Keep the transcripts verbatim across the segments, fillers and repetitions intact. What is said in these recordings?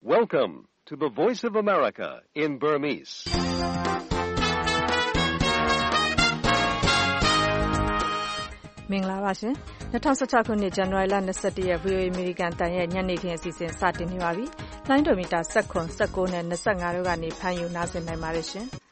Welcome to the Voice of America in Burmese. ။မင်္ဂလာပါရှင်။၂၀၁၆ခုနှစ်ဇန်နဝါရီလ၂၁ရက် ဗွီအိုအေ အမေရိကန်တန်ရဲ့ညနေခင်းအစီအစဉ်စတင်နေပါပြီ။လိုင်းဒိုမီတာ၁၇, ၁၉နဲ့၂၅တို့ကနေဖမ်းယူနားဆင်နိုင်ပါတယ်ရှင်။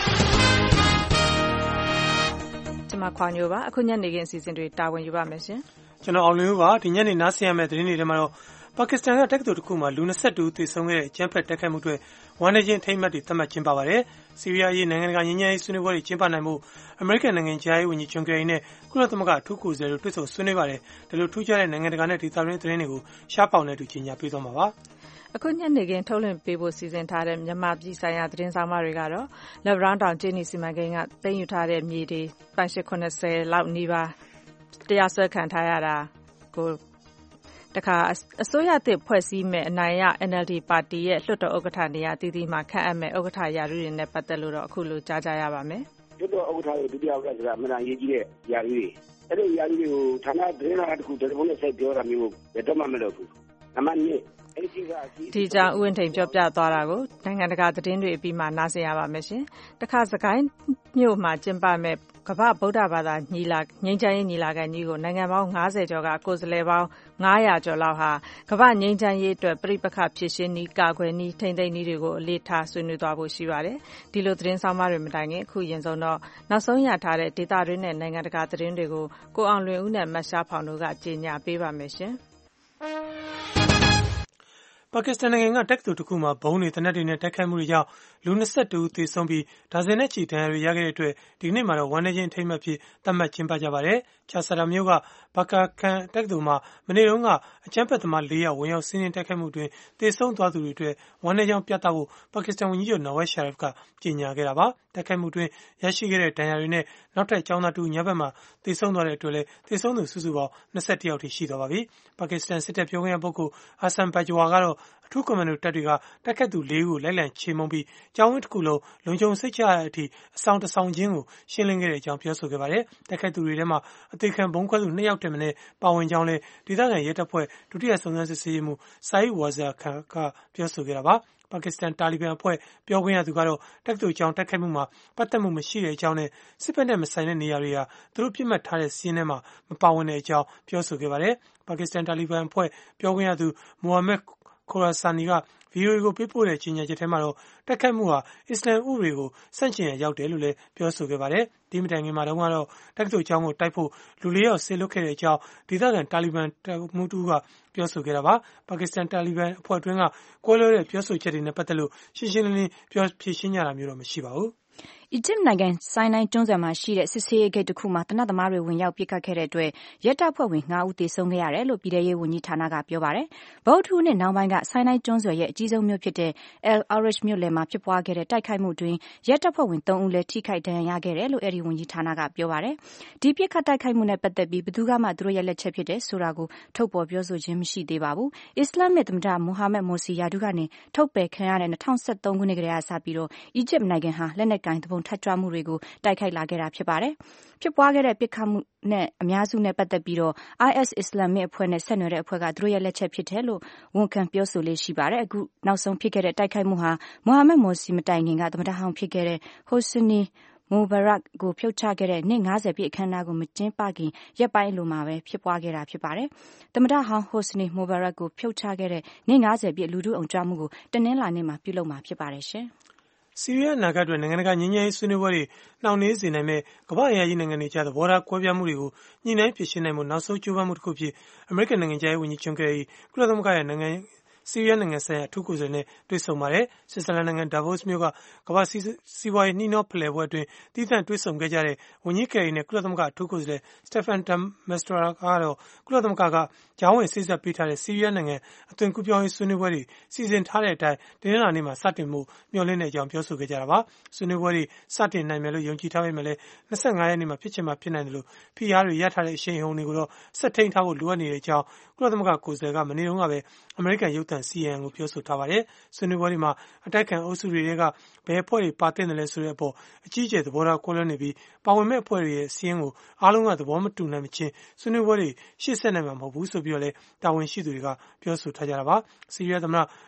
ကျွန်မခွာညိုပါအခုညနေခင်းအစီအစဉ်တွေတာဝန်ယူပါမယ်ရှင်။ကျွန်တော်အောင်လင်းဦးပါဒီညနေနားဆင်ရမယ့်သတင်းတွေထဲမှာတော့ပါကစ္စတန်ကတက္ကသိုလ်တစ်ခုမှာလူ၂၁ဦးသေဆုံးခဲ့တဲ့အကြမ်းဖက်တိုက်ခိုက်မှုတွေဝမ်းနည်းခြင်းထိမ်းမှတ်တွေသတ်မှတ်ကျင်းပပါတယ်။ဆီးရီးယားရေးနိုင်ငံတကာငြိမ်းချမ်းရေးဆွေးနွေးပွဲတွေကျင်းပနိုင်မှုအမေရိကန်နိုင်ငံခြားရေးဝန်ကြီးဂျွန်ကရီနဲ့ကုလသမဂ္ဂအထူးကိုယ်စားလှယ်တို့တွေ့ဆုံဆွေးနွေးပါတယ်။ဒီလိုထူးခြားတဲ့နိုင်ငံတကာနဲ့ဒေသတွင်းသတင်းတွေကိုရှားပေါင်နဲ့တူကြီးညာပေးသွားမှာပါ။အခုညနေခင်းထုတ်လွှင့်ပေးဖို့စီစဉ်ထားတဲ့မြန်မာပြည်ဆိုင်ရာသတင်းဆောင်မတွေကတော့လက်ဗရောင်းတောင်ကျင်းနီစီမံကိန်းကသိမ်းယူထားတဲ့မြေတွေပိုင်ရှင်၇၀လောက်နီးပါးတရားစွဲခံထားရတာကိုတခါအစိုးရသစ်ဖွဲ့စည်းမဲ့အနိုင်ရ အန် အယ်လ် ဒီ ပါတီရဲ့လွှတ်တော်ဥက္ကဋ္ဌနေရာတည်တည်မှာခန့်အပ်မဲ့ဥက္ကဋ္ဌရာထူးတွေနဲ့ပတ်သက်လို့တော့အခုလိုကြားကြရပါမယ်။လွှတ်တော်ဥက္ကဋ္ဌရဲ့ဒုတိယဥက္ကဋ္ဌဆိုတာအမှန်တန်ရေးကြီးတဲ့ရာထူးတွေအဲ့ဒီရာထူးတွေကိုဌာနသတင်းလာတစ်ခုတစ်ခုနဲ့ဆက်ပြောတာမျိုးဘယ်တော့မှမလုပ်ဘူး။နံပါတ်၂ဒီကြောင့်ဥဝင်ထိန်ပြောပြသွားတာကိုနိုင်ငံတကာသတင်းတွေအပြီးမှာနားဆင်ရပါမယ်ရှင်။တခါစကိုင်းမြို့မှာကျင်းပမဲ့ကမ္ဘာဗုဒ္ဓဘာသာညီလာငြိမ်းချမ်းရေးညီလာခံကြီးကိုနိုင်ငံပေါင်း၅၀ကျော်ကကိုယ်စားလှယ်ပေါင်း၅၀၀ကျော်လောက်ဟာကမ္ဘာငြိမ်းချမ်းရေးအတွက်ပြိပခဖြစ်ရှင်းနည်းကာကွယ်နည်းထိန်းသိမ်းနည်းတွေကိုအလေးထားဆွေးနွေးသွားဖို့ရှိပါတယ်။ဒီလိုသတင်းဆောင်မတွေမတိုင်ခင်အခုရင်ဆုံးတော့နောက်ဆုံးရထားတဲ့ဒေသတွင်းနဲ့နိုင်ငံတကာသတင်းတွေကိုကိုအောင်လွင်ဦးနဲ့မတ်ရှားဖောင်တို့ကကြေညာပေးပါမယ်ရှင်။ပါကစ္စတန်နိုင်ငံကတက္ကသိုလ်တစ်ခုမှာဘုံတွေတနက်တွေနဲ့တိုက်ခိုက်မှုတွေကြောင့်လူ၂၁ဦးသေဆုံးပြီးဒါဇင်နဲ့ချီဒဏ်ရာတွေရခဲ့တဲ့အတွက်ဒီနေ့မှာတော့ဝမ်းနည်းခြင်းထိမ်းမှတ်ဖြစ်သတ်မှတ်ကျင်းပကြပါတယ်။ချာဆာရာမြို့ကဘာကာကန်တက္ကသိုလ်မှာမနေ့တုန်းကအကြမ်းဖက်သမား၄ယောက်ဝင်ရောက်စီးနင်းတိုက်ခိုက်မှုတွင်သေဆုံးသွားသူတွေအတွက်ဝမ်းနည်းကြောင်းပြသဖို့ပါကစ္စတန်ဝန်ကြီးချုပ်နဝက်ရှာရစ်ကကြေညာခဲ့တာပါ။တိုက်ခိုက်မှုတွင်ရရှိခဲ့တဲ့ဒဏ်ရာတွေနဲ့နောက်ထပ်ကျောင်းသားတူညဘက်မှာသေဆုံးသွားတဲ့အတွက်လည်းသေဆုံးသူစုစုပေါင်း၂၁ယောက်ထိရှိသွားပါပြီ။ပါကစ္စတန်စစ်တပ်ပြောခွင့်ရပုဂ္ဂိုလ်အာဆမ်ဘတ်ဂျဝါကတော့အထူးကွန်မန်ဒိုတပ်တွေကတိုက်ခတ်သူ၄ဦးကိုလိုက်လံချေမှုန်းပြီးကျောင်းဝင်းတစ်ခုလုံးလုံခြုံစိတ်ချရတဲ့အထိအဆောင်တစ်ဆောင်ချင်းကိုရှင်းလင်းခဲ့တဲ့အကြောင်းပြောဆိုခဲ့ပါတယ်။တိုက်ခတ်သူတွေထဲမှာအသေးခံဘုံခွဲသူ၂ယောက်တည်းမနဲ့ပါဝင်ကြောင်းလည်းဒေသခံရဲတပ်ဖွဲ့ဒုတိယစုံစမ်းစစ်ဆေးရေးမှူးဆိုင်းဝါဇာခန်ကပြောဆိုခဲ့တာပါ။ပါကစ္စတန်တာလီဘန်အဖွဲ့ပြောခွင့်ရသူကတော့တက္ကသိုလ်ကျောင်းတိုက်ခိုက်မှုမှာပတ်သက်မှုမရှိတဲ့အကြောင်းနဲ့စစ်ဘက်နဲ့မဆိုင်တဲ့နေရာတွေဟာသူတို့ပြစ်မှတ်ထားတဲ့စီးရင်ထဲမှာမပါဝင်တဲ့အကြောင်းပြောဆိုခဲ့ပါတယ်။ပါကစ္စတန်တာလီဘန်အဖွဲ့ပြောခွင့်ရသူမိုဟာမက်ခိုရာဆာနီကဗီအိုအေကိုပေးပို့တဲ့ကြေညာချက်ထဲမှာတော့တိုက်ခိုက်မှုဟာအစ္စလမ်ဥပဒေကိုဆန့်ကျင်ရရောက်တယ်လို့လည်းပြောဆိုခဲ့ပါတယ်။ဒီမတိုင်ခင်မှာတော့ကတော့တက္ကသိုလ်ကျောင်းကိုတိုက်ဖို့လူလေးယောက်ဆေလွတ်ခဲ့တဲ့အကြောင်းဒေသခံတာလီဘန်တပ်မှူးတူကပြောဆိုခဲ့တာပါ။ပါကစ္စတန်တာလီဘန်အဖွဲ့အတွင်းကကွဲလွဲတဲ့ပြောဆိုချက်တွေနဲ့ပတ်သက်လို့ရှင်းရှင်းလင်းလင်းပြောဖြေရှင်းကြတာမျိုးတော့မရှိပါဘူး။အီဂျစ်နိုင်ငံဆိုင်းနိုင်းကျွန်းဆွယ်မှာရှိတဲ့စစ်ဆေးရေးဂိတ်တစ်ခုမှာတနက်သမားတွေဝင်ရောက်ပစ်ခတ်ခဲ့တဲ့အတွက်ရဲတပ်ဖွဲ့ဝင်၅ဦးသေဆုံးခဲ့ရတယ်လို့ပြည်ထရေးဝန်ကြီးဌာနကပြောပါတယ်။ဗုဒ္ဓဟူးနေ့နောက်ပိုင်းကဆိုင်းနိုင်းကျွန်းဆွယ်ရဲ့အကြီးဆုံးမြို့ဖြစ်တဲ့ El Arish မြို့လယ်မှာဖြစ်ပွားခဲ့တဲ့တိုက်ခိုက်မှုတွင်ရဲတပ်ဖွဲ့ဝင်၃ဦးလည်းထိခိုက်ဒဏ်ရာရခဲ့တယ်လို့အဲဒီဝန်ကြီးဌာနကပြောပါတယ်။ဒီပစ်ခတ်တိုက်ခိုက်မှုနဲ့ပတ်သက်ပြီးဘယ်သူကမှသူတို့ရဲ့လက်ချက်ဖြစ်တယ်ဆိုတာကိုထုတ်ပေါ်ပြောဆိုခြင်းမရှိသေးပါဘူး။အစ္စလာမစ်သမ္မတမိုဟာမက်မိုစီယာဒူကနေထုတ်ပယ်ခံရတဲ့၂၀၁၃ခုနှစ်ကတည်းကစပြီးတော့အီဂျစ်နိုင်ငံဟာလက်နက်ကိုင်တပုံထပ်ကြွမှုတွေကိုတိုက်ခိုက်လာခဲ့တာဖြစ်ပါတယ်။ဖြစ်ပွားခဲ့တဲ့ပစ်ခတ်မှုနဲ့အများစုနဲ့ပတ်သက်ပြီးတော့ အိုင်အက်စ် အစ္စလာမစ်အဖွဲ့နဲ့ဆက်နွယ်တဲ့အဖွဲ့ကသူတို့ရဲ့လက်ချက်ဖြစ်တယ်လို့ဝန်ခံပြောဆိုလေးရှိပါတယ်။အခုနောက်ဆုံးဖြစ်ခဲ့တဲ့တိုက်ခိုက်မှုဟာမိုဟာမက်မိုစီမတိုင်ခင်ကသမ္မတဟောင်းဖြစ်ခဲ့တဲ့ဟိုစနီမိုဘာရက်ကိုဖြုတ်ချခဲ့တဲ့နှစ်၅၀ပြည့်အခမ်းအနားကိုမကျင်းပခင်ရက်ပိုင်းလိုမှာပဲဖြစ်ပွားခဲ့တာဖြစ်ပါတယ်။သမ္မတဟောင်းဟိုစနီမိုဘာရက်ကိုဖြုတ်ချခဲ့တဲ့နှစ်၅၀ပြည့်လူထုအောင်ကြွမှုကိုတနင်္လာနေ့မှာပြုလုပ်မှာဖြစ်ပါတယ်ရှင်။ဆီးရီးယားနိုင်ငံအတွက်နိုင်ငံတကာငြိမ်းချမ်းရေးဆွေးနွေးပွဲတွေနှောင့်နှေးစေနိုင်မဲ့ကမ္ဘာ့အင်အားကြီးနိုင်ငံတွေကြားသဘောထားကွဲပြားမှုတွေကိုညှိနှိုင်းဖြေရှင်းနိုင်မှုနောက်ဆုံးကြိုးပမ်းမှုတစ်ခုဖြစ်အမေရိကန်နိုင်ငံခြားရေးဝန်ကြီးဂျွန်ကရီကုလသမဂ္ဂရဲ့နိုင်ငံဆီးရီးယားနိုင်ငံဆိုင်ရာအထူးကိုယ်စားလှယ်နဲ့တွေ့ဆုံပါတယ်။ဆွစ်ဇာလန်နိုင်ငံဒါဗို့စ်မြို့ကကမ္ဘာစီးပွားရေးနှီးနှောဖလှယ်ပွဲအတွင်းတည်တံ့တွေ့ဆုံခဲ့ကြတဲ့ဝန်ကြီးကယ်ရီနဲ့ကုလသမဂ္ဂအထူးကိုယ်စားလှယ်စတက်ဖန်ဒမ်မက်စထရာကတော့ကုလသမဂ္ဂကကြားဝင်စေ့စပ်ပေးထားတဲ့ဆီးရီးယားနိုင်ငံအသွင်ကူးပြောင်းရေးဆွေးနွေးပွဲတွေစီစဉ်ထားတဲ့အတိုင်းတင်းနှလာနေ့မှာစတင်မှုမျှော်လင့်တဲ့အကြောင်းပြောဆိုခဲ့ကြတာပါ။ဆွေးနွေးပွဲတွေစတင်နိုင်မယ်လို့ယုံကြည်ထားပေမဲ့လည်း၂၅ရက်နေ့မှာဖြစ်ချင်မှဖြစ်နိုင်တယ်လို့ဖိအားတွေရထားတဲ့အရှိန်အဟုန်တွေကိုတော့ဆက်ထိန်ထားဖို့လိုအပ်နေတဲ့အကြောင်းကုလသမဂ္ဂကိုယ်စားလှယ်ကမနေ့တုန်းကပဲအမေရိကန်ရုပ်သံ စီ အန် ကိုပြောဆိုထားပါတယ်။ဆွေးနွေးပွဲတွေမှာအတိုက်ခံအုပ်စုတွေကဘယ်အဖွဲ့တွေပါသင့်တယ်လဲဆိုတဲ့အပေါ်အကြီးအကျယ်သဘောထားကွဲလွဲနေပြီးပါဝင်မဲ့အဖွဲ့တွေရဲ့စီးရင်ကိုအားလုံးကသဘောမတူနိုင်မချင်းဆွေးနွေးပွဲတွေရှေ့ဆက်နိုင်မှာမဟုတ်ဘူးဆိုပြီးတော့လည်းတာဝန်ရှိသူတွေကပြောဆိုထားကြတာပါ။ဆီးရီးယားသမ္မတ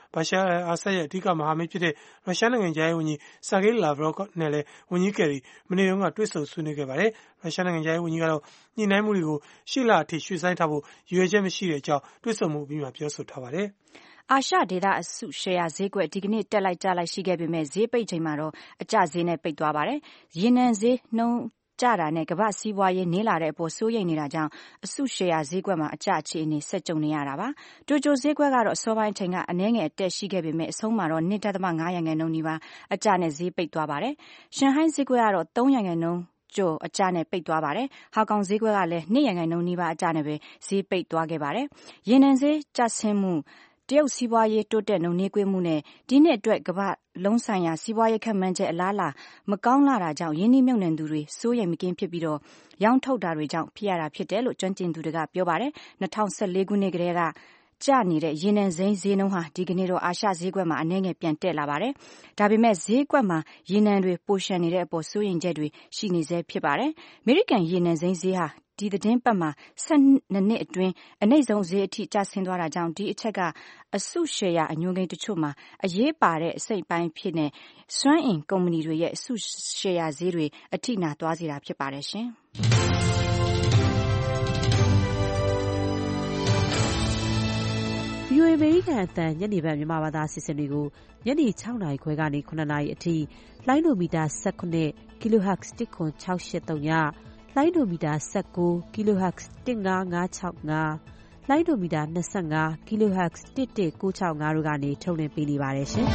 ဘာရှာအာဆတ်ရဲ့အဓိကမဟာမိတ်ဖြစ်တဲ့ရုရှားနိုင်ငံခြားရေးဝန်ကြီးဆာဂေးလာဗရော့နဲ့လည်းဝန်ကြီးကယ်ရီမနေ့တုန်းကတွေ့ဆုံဆွေးနွေးခဲ့ပါတယ်။ရုရှားနိုင်ငံခြားရေးဝန်ကြီးကတော့ညှိနှိုင်းမှုတွေကိုရှေ့လအထိရွှေ့ဆိုင်းထားဖို့ရည်ရွယ်ချက်မရှိတဲ့အကြောင်းတွေ့ဆုံမှုပြီးမှပြောဆိုထားပါတယ်။အာရှဒေသအစုရှယ်ယာဈေးကွက်ဒီကနေ့တက်လိုက်ကျလိုက်ရှိခဲ့ပေမဲ့ဈေးပိတ်ချိန်မှာတော့အကျဈေးနဲ့ပိတ်သွားပါတယ်။ရေနံဈေးနှုန်းကျတာနဲ့ကမ္ဘာစီးပွားရေးနည်းလာတဲ့အပေါ်စိုးရိမ်နေတာကြောင့်အစုရှယ်ယာဈေးကွက်မှာအကျအခြေအနေဆက်ကြုံနေရတာပါ။တိုကျိုဈေးကွက်ကတော့အစောပိုင်းအချိန်ကအနည်းငယ်အတက်ရှိခဲ့ပေမဲ့အဆုံးမှာတော့ ၂ ဒသမ ၅ ရာခိုင်နှုန်းနီးပါးအကျနဲ့ဈေးပိတ်သွားပါတယ်။ရှန်ဟိုင်းဈေးကွက်ကတော့ ၃ ရာခိုင်နှုန်းကျော်အကျနဲ့ပိတ်သွားပါတယ်။ဟောင်ကောင်ဈေးကွက်ကလည်း၂ ရာခိုင်နှုန်းနီးပါးအကျနဲ့ပဲဈေးပိတ်သွားခဲ့ပါတယ်။ရေနံဈေးကျဆင်းမှုတရုတ်စီးပွားရေးတိုးတက်နှုန်းနှေးကွေးမှုနဲ့ဒီနှစ်အတွက်ကမ္ဘာလုံးဆိုင်ရာစီးပွားရေးခန့်မှန်းချက်အလားအလာမကောင်းလာတာကြောင့်ရင်းနှီးမြှုပ်နှံသူတွေစိုးရိမ်မကင်းဖြစ်ပြီးတော့ရောင်းထုတ်တာတွေကြောင့်ဖြစ်ရတာဖြစ်တယ်လို့ကျွမ်းကျင်သူတွေကပြောပါတယ်။၂၀၁၄ခုနှစ်ကတည်းကကျနေတဲ့ရေနံစိမ်းဈေးနှုန်းဟာဒီကနေ့တော့အာရှဈေးကွက်မှာအနည်းငယ်ပြန်တက်လာပါတယ်။ဒါပေမဲ့ဈေးကွက်မှာရေနံတွေပိုရှန်နေတဲ့အပေါ်စိုးရိမ်ချက်တွေရှိနေဆဲဖြစ်ပါတယ်။အမေရိကန်ရေနံစိမ်းဈေးဟာဒီသတင်းပတ်မှာ၁၂နှစ်အတွင်းအနိမ့်ဆုံးဈေးအထိကျဆင်းသွားတာကြောင့်ဒီအချက်ကအစုရှယ်ယာအညွှန်းကိန်းတချို့မှာအရေးပါတဲ့အစိတ်ပိုင်းဖြစ်နေစွမ်းအင်ကုမ္ပဏီတွေရဲ့အစုရှယ်ယာဈေးတွေအထိနာသွားစေတာဖြစ်ပါတယ်ရှင်။ဗွီအိုအေ အမေရိကန်အသံညနေပိုင်းမြန်မာဘာသာအစီအစဉ်တွေကိုညနေ၆နာရီခွဲကနေ၇နာရီအထိလိုင်းဒိုမီတာ၁၇ kHz တစ်ခွန်၆၈၃ညလိုင်းဒိုမီတာ၁၉ kHz တစ်၅၅၆၅လိုင်းဒိုမီတာ၂၅ kHz တစ်၁၉၆၅တို့ကနေထုတ်လွှင့်ပေးနေပါတယ်ရှင်။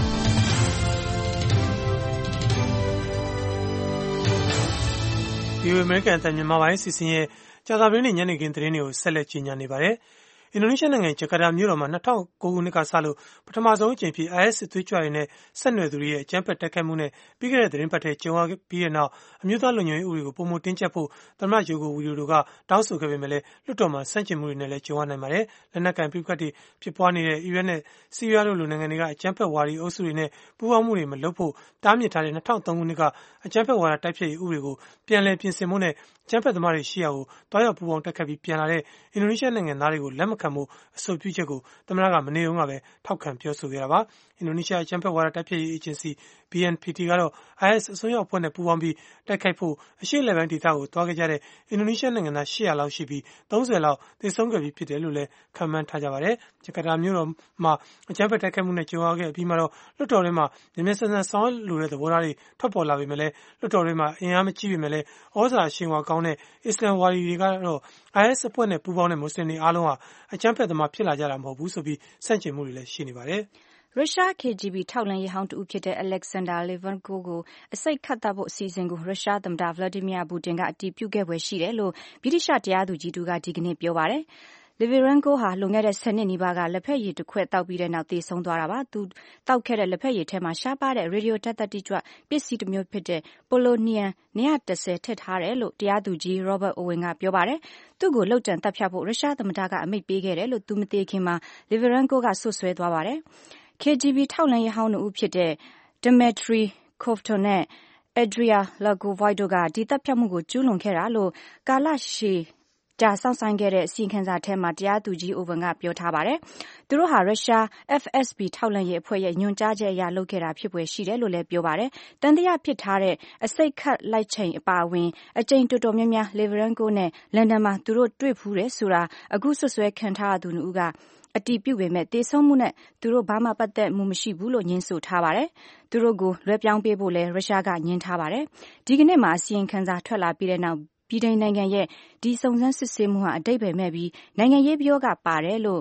ဗွီအိုအေ အမေရိကန်အသံမြန်မာပိုင်းအစီအစဉ်ရဲ့ကြာသပတေးနေ့ညနေခင်းသတင်းတွေကိုဆက်လက်ကြီးညာနေပါတယ်။အင်ဒိုနီးရှားနိုင်ငံဂျကာတာမြို့တော်မှာ၂၀၀၉ခုနှစ်ကစလို့ပထမဆုံးအကြိမ်ဖြစ် အိုင်အက်စ် စစ်သွေးကြွတွေနဲ့ဆက်နွယ်သူတွေရဲ့အကြမ်းဖက်တိုက်ခိုက်မှုနဲ့ပြီးခဲ့တဲ့သတင်းပတ်ထဲကြုံရပြီးတဲ့နောက်အမျိုးသားလုံခြုံရေးဥပဒေကိုပုံမတင်းကျပ်ဖို့သမ္မတယိုကိုဝီဒိုဒိုကတောင်းဆိုခဲ့ပေမဲ့လည်းလွှတ်တော်မှာဆန့်ကျင်မှုတွေနဲ့လည်းကြုံရနိုင်ပါတယ်။လက်နက်ကန်ပြစ်ခတ်တွေဖြစ်ပွားနေတဲ့အီရတ်နဲ့ဆီးရီးယားတို့လိုနိုင်ငံတွေကအကြမ်းဖက်ဝါဒီအုပ်စုတွေနဲ့ပူးပေါင်းမှုတွေမလုပ်ဖို့တားမြစ်ထားတဲ့၂၀၀၃ခုနှစ်ကအကြမ်းဖက်ဝါဒတိုက်ဖျက်ရေးဥပဒေကိုပြန်လည်ပြင်ဆင်ဖို့နဲ့ကျန်းဖက်သမားတွေရှိရာကိုတွားရောက်ပူပေါင်းတက်ခတ်ပြီးပြန်လာတဲ့အင်ဒိုနီးရှားနိုင်ငံသားတွေကိုလက်မခံဖို့အဆိုပြုချက်ကိုသမ္မတကမနေ့တုန်းကပဲထောက်ခံပြောဆိုခဲ့တာပါ။အင်ဒိုနီးရှားအကြမ်းဖက်ဝါဒတိုက်ဖျက်ရေးအေဂျင်စီ ဘီ အန် ပီ တီ ကတော့ အိုင်အက်စ် အစွန်းရောက်အဖွဲ့နဲ့ပူးပေါင်းပြီးတိုက်ခိုက်ဖို့အရှေ့အလယ်ပိုင်းဒေသကိုသွားခဲ့ကြတဲ့အင်ဒိုနီးရှားနိုင်ငံသား၈၀၀လောက်ရှိပြီး၃၀လောက်သေဆုံးခဲ့ပြီးဖြစ်တယ်လို့လည်းခန့်မှန်းထားကြပါတယ်။ဂျကာတာမြို့တော်မှာအကြမ်းဖက်တိုက်ခိုက်မှုနဲ့ကြုံရခဲ့ပြီးမှတော့လွှတ်တော်ထဲမှာမြန်မြန်ဆန်ဆန်ဆောင်ရွက်လိုတဲ့သဘောထားတွေထွက်ပေါ်လာပေမဲ့လည်းလွှတ်တော်ထဲမှာအင်အားမကြီးပေမဲ့လည်းဩဇာအရှိန်အဝါကောင်းတဲ့အစ္စလမ်ဝါဒီတွေကတော့ အိုင်အက်စ် အဖွဲ့နဲ့ပူးပေါင်းတဲ့မွတ်စလင်တွေအားလုံးဟာအကြမ်းဖက်သမားဖြစ်လာကြတာမဟုတ်ဘူးဆိုပြီးဆန့်ကျင်မှုတွေလည်းရှိနေပါတယ်။ရုရှား ကေဂျီဘီ ထောက်လှမ်းရေးဟောင်းတဦးဖြစ်တဲ့ Alexander Litvenko ကိုအစိတ်ခတ်သတ်ဖို့အစီအစဉ်ကိုရုရှားသမ္မတ Vladimir Putin ကအတည်ပြုခဲ့ဖွယ်ရှိတယ်လို့ဗြိတိသျှတရားသူကြီးတူကဒီကနေ့ပြောပါတယ်။ Litvenko ဟာလွန်ခဲ့တဲ့ဆယ်နှစ်နီးပါးကလက်ဖက်ရည်တစ်ခွက်တောက်ပြီးတဲ့နောက်သေဆုံးသွားတာပါ။သူတောက်ခဲ့တဲ့လက်ဖက်ရည်ထဲမှာရှားပါတဲ့ရေဒီယိုဓာတ်သတ္တိကြွပစ္စည်းတစ်မျိုးဖြစ်တဲ့ Polonium ၂၁၀ထည့်ထားတယ်လို့တရားသူကြီး Robert Owen ကပြောပါတယ်။သူ့ကိုလုပ်ကြံသတ်ဖြတ်ဖို့ရုရှားသမ္မတကအမိန့်ပေးခဲ့တယ်လို့သူမသိခင်မှာ Litvenko ကဆွဆွဲသွားပါတယ်။ကေဂျီဘီ ထောက်လှမ်းရေးဟောင်းတို့ဖြစ်တဲ့ Dmitry Kovtun နဲ့ Andrei Lugovoy တို့ကဒီတပ်ဖြတ်မှုကိုကျူးလွန်ခဲ့တာလို့ကာလရှည်ကြာစောင့်ဆိုင်ခဲ့တဲ့အစီရင်ခံစာထဲမှာတရားသူကြီး Owen ကပြောထားပါတယ်။သူတို့ဟာရုရှား အက်ဖ် အက်စ် ဘီ ထောက်လှမ်းရေးအဖွဲ့ရဲ့ညွှန်ကြားချက်အရလုပ်ခဲ့တာဖြစ်ပွယ်ရှိတယ်လို့လည်းပြောပါတယ်။တန်တရားဖြစ်ထားတဲ့အစိတ်ခတ်လိုက်ချိန်အပါအဝင်အကြိမ်တော်တော်များများ Litvenko နဲ့လန်ဒန်မှာသူတို့တွေ့ဖူးတယ်ဆိုတာအခုဆွဆွဲခံထားရသူနှစ်ဦးကအတည်ပြုပေမဲ့သေဆုံးမှုနဲ့သူတို့ဘာမှပတ်သက်မှုမရှိဘူးလို့ညင်းဆိုထားပါတယ်။သူတို့ကိုလွှဲပြောင်းပေးဖို့လည်းရုရှားကညှင်းထားပါတယ်။ဒီကနေ့မှာအစီရင်ခံစာထွက်လာပြီးတဲ့နောက်ဗြိတိန်နိုင်ငံရဲ့ဒီစုံစမ်းစစ်ဆေးမှုဟာအတိတ်ပဲမဲ့ပြီးနိုင်ငံရေးပြောကပါတယ်လို့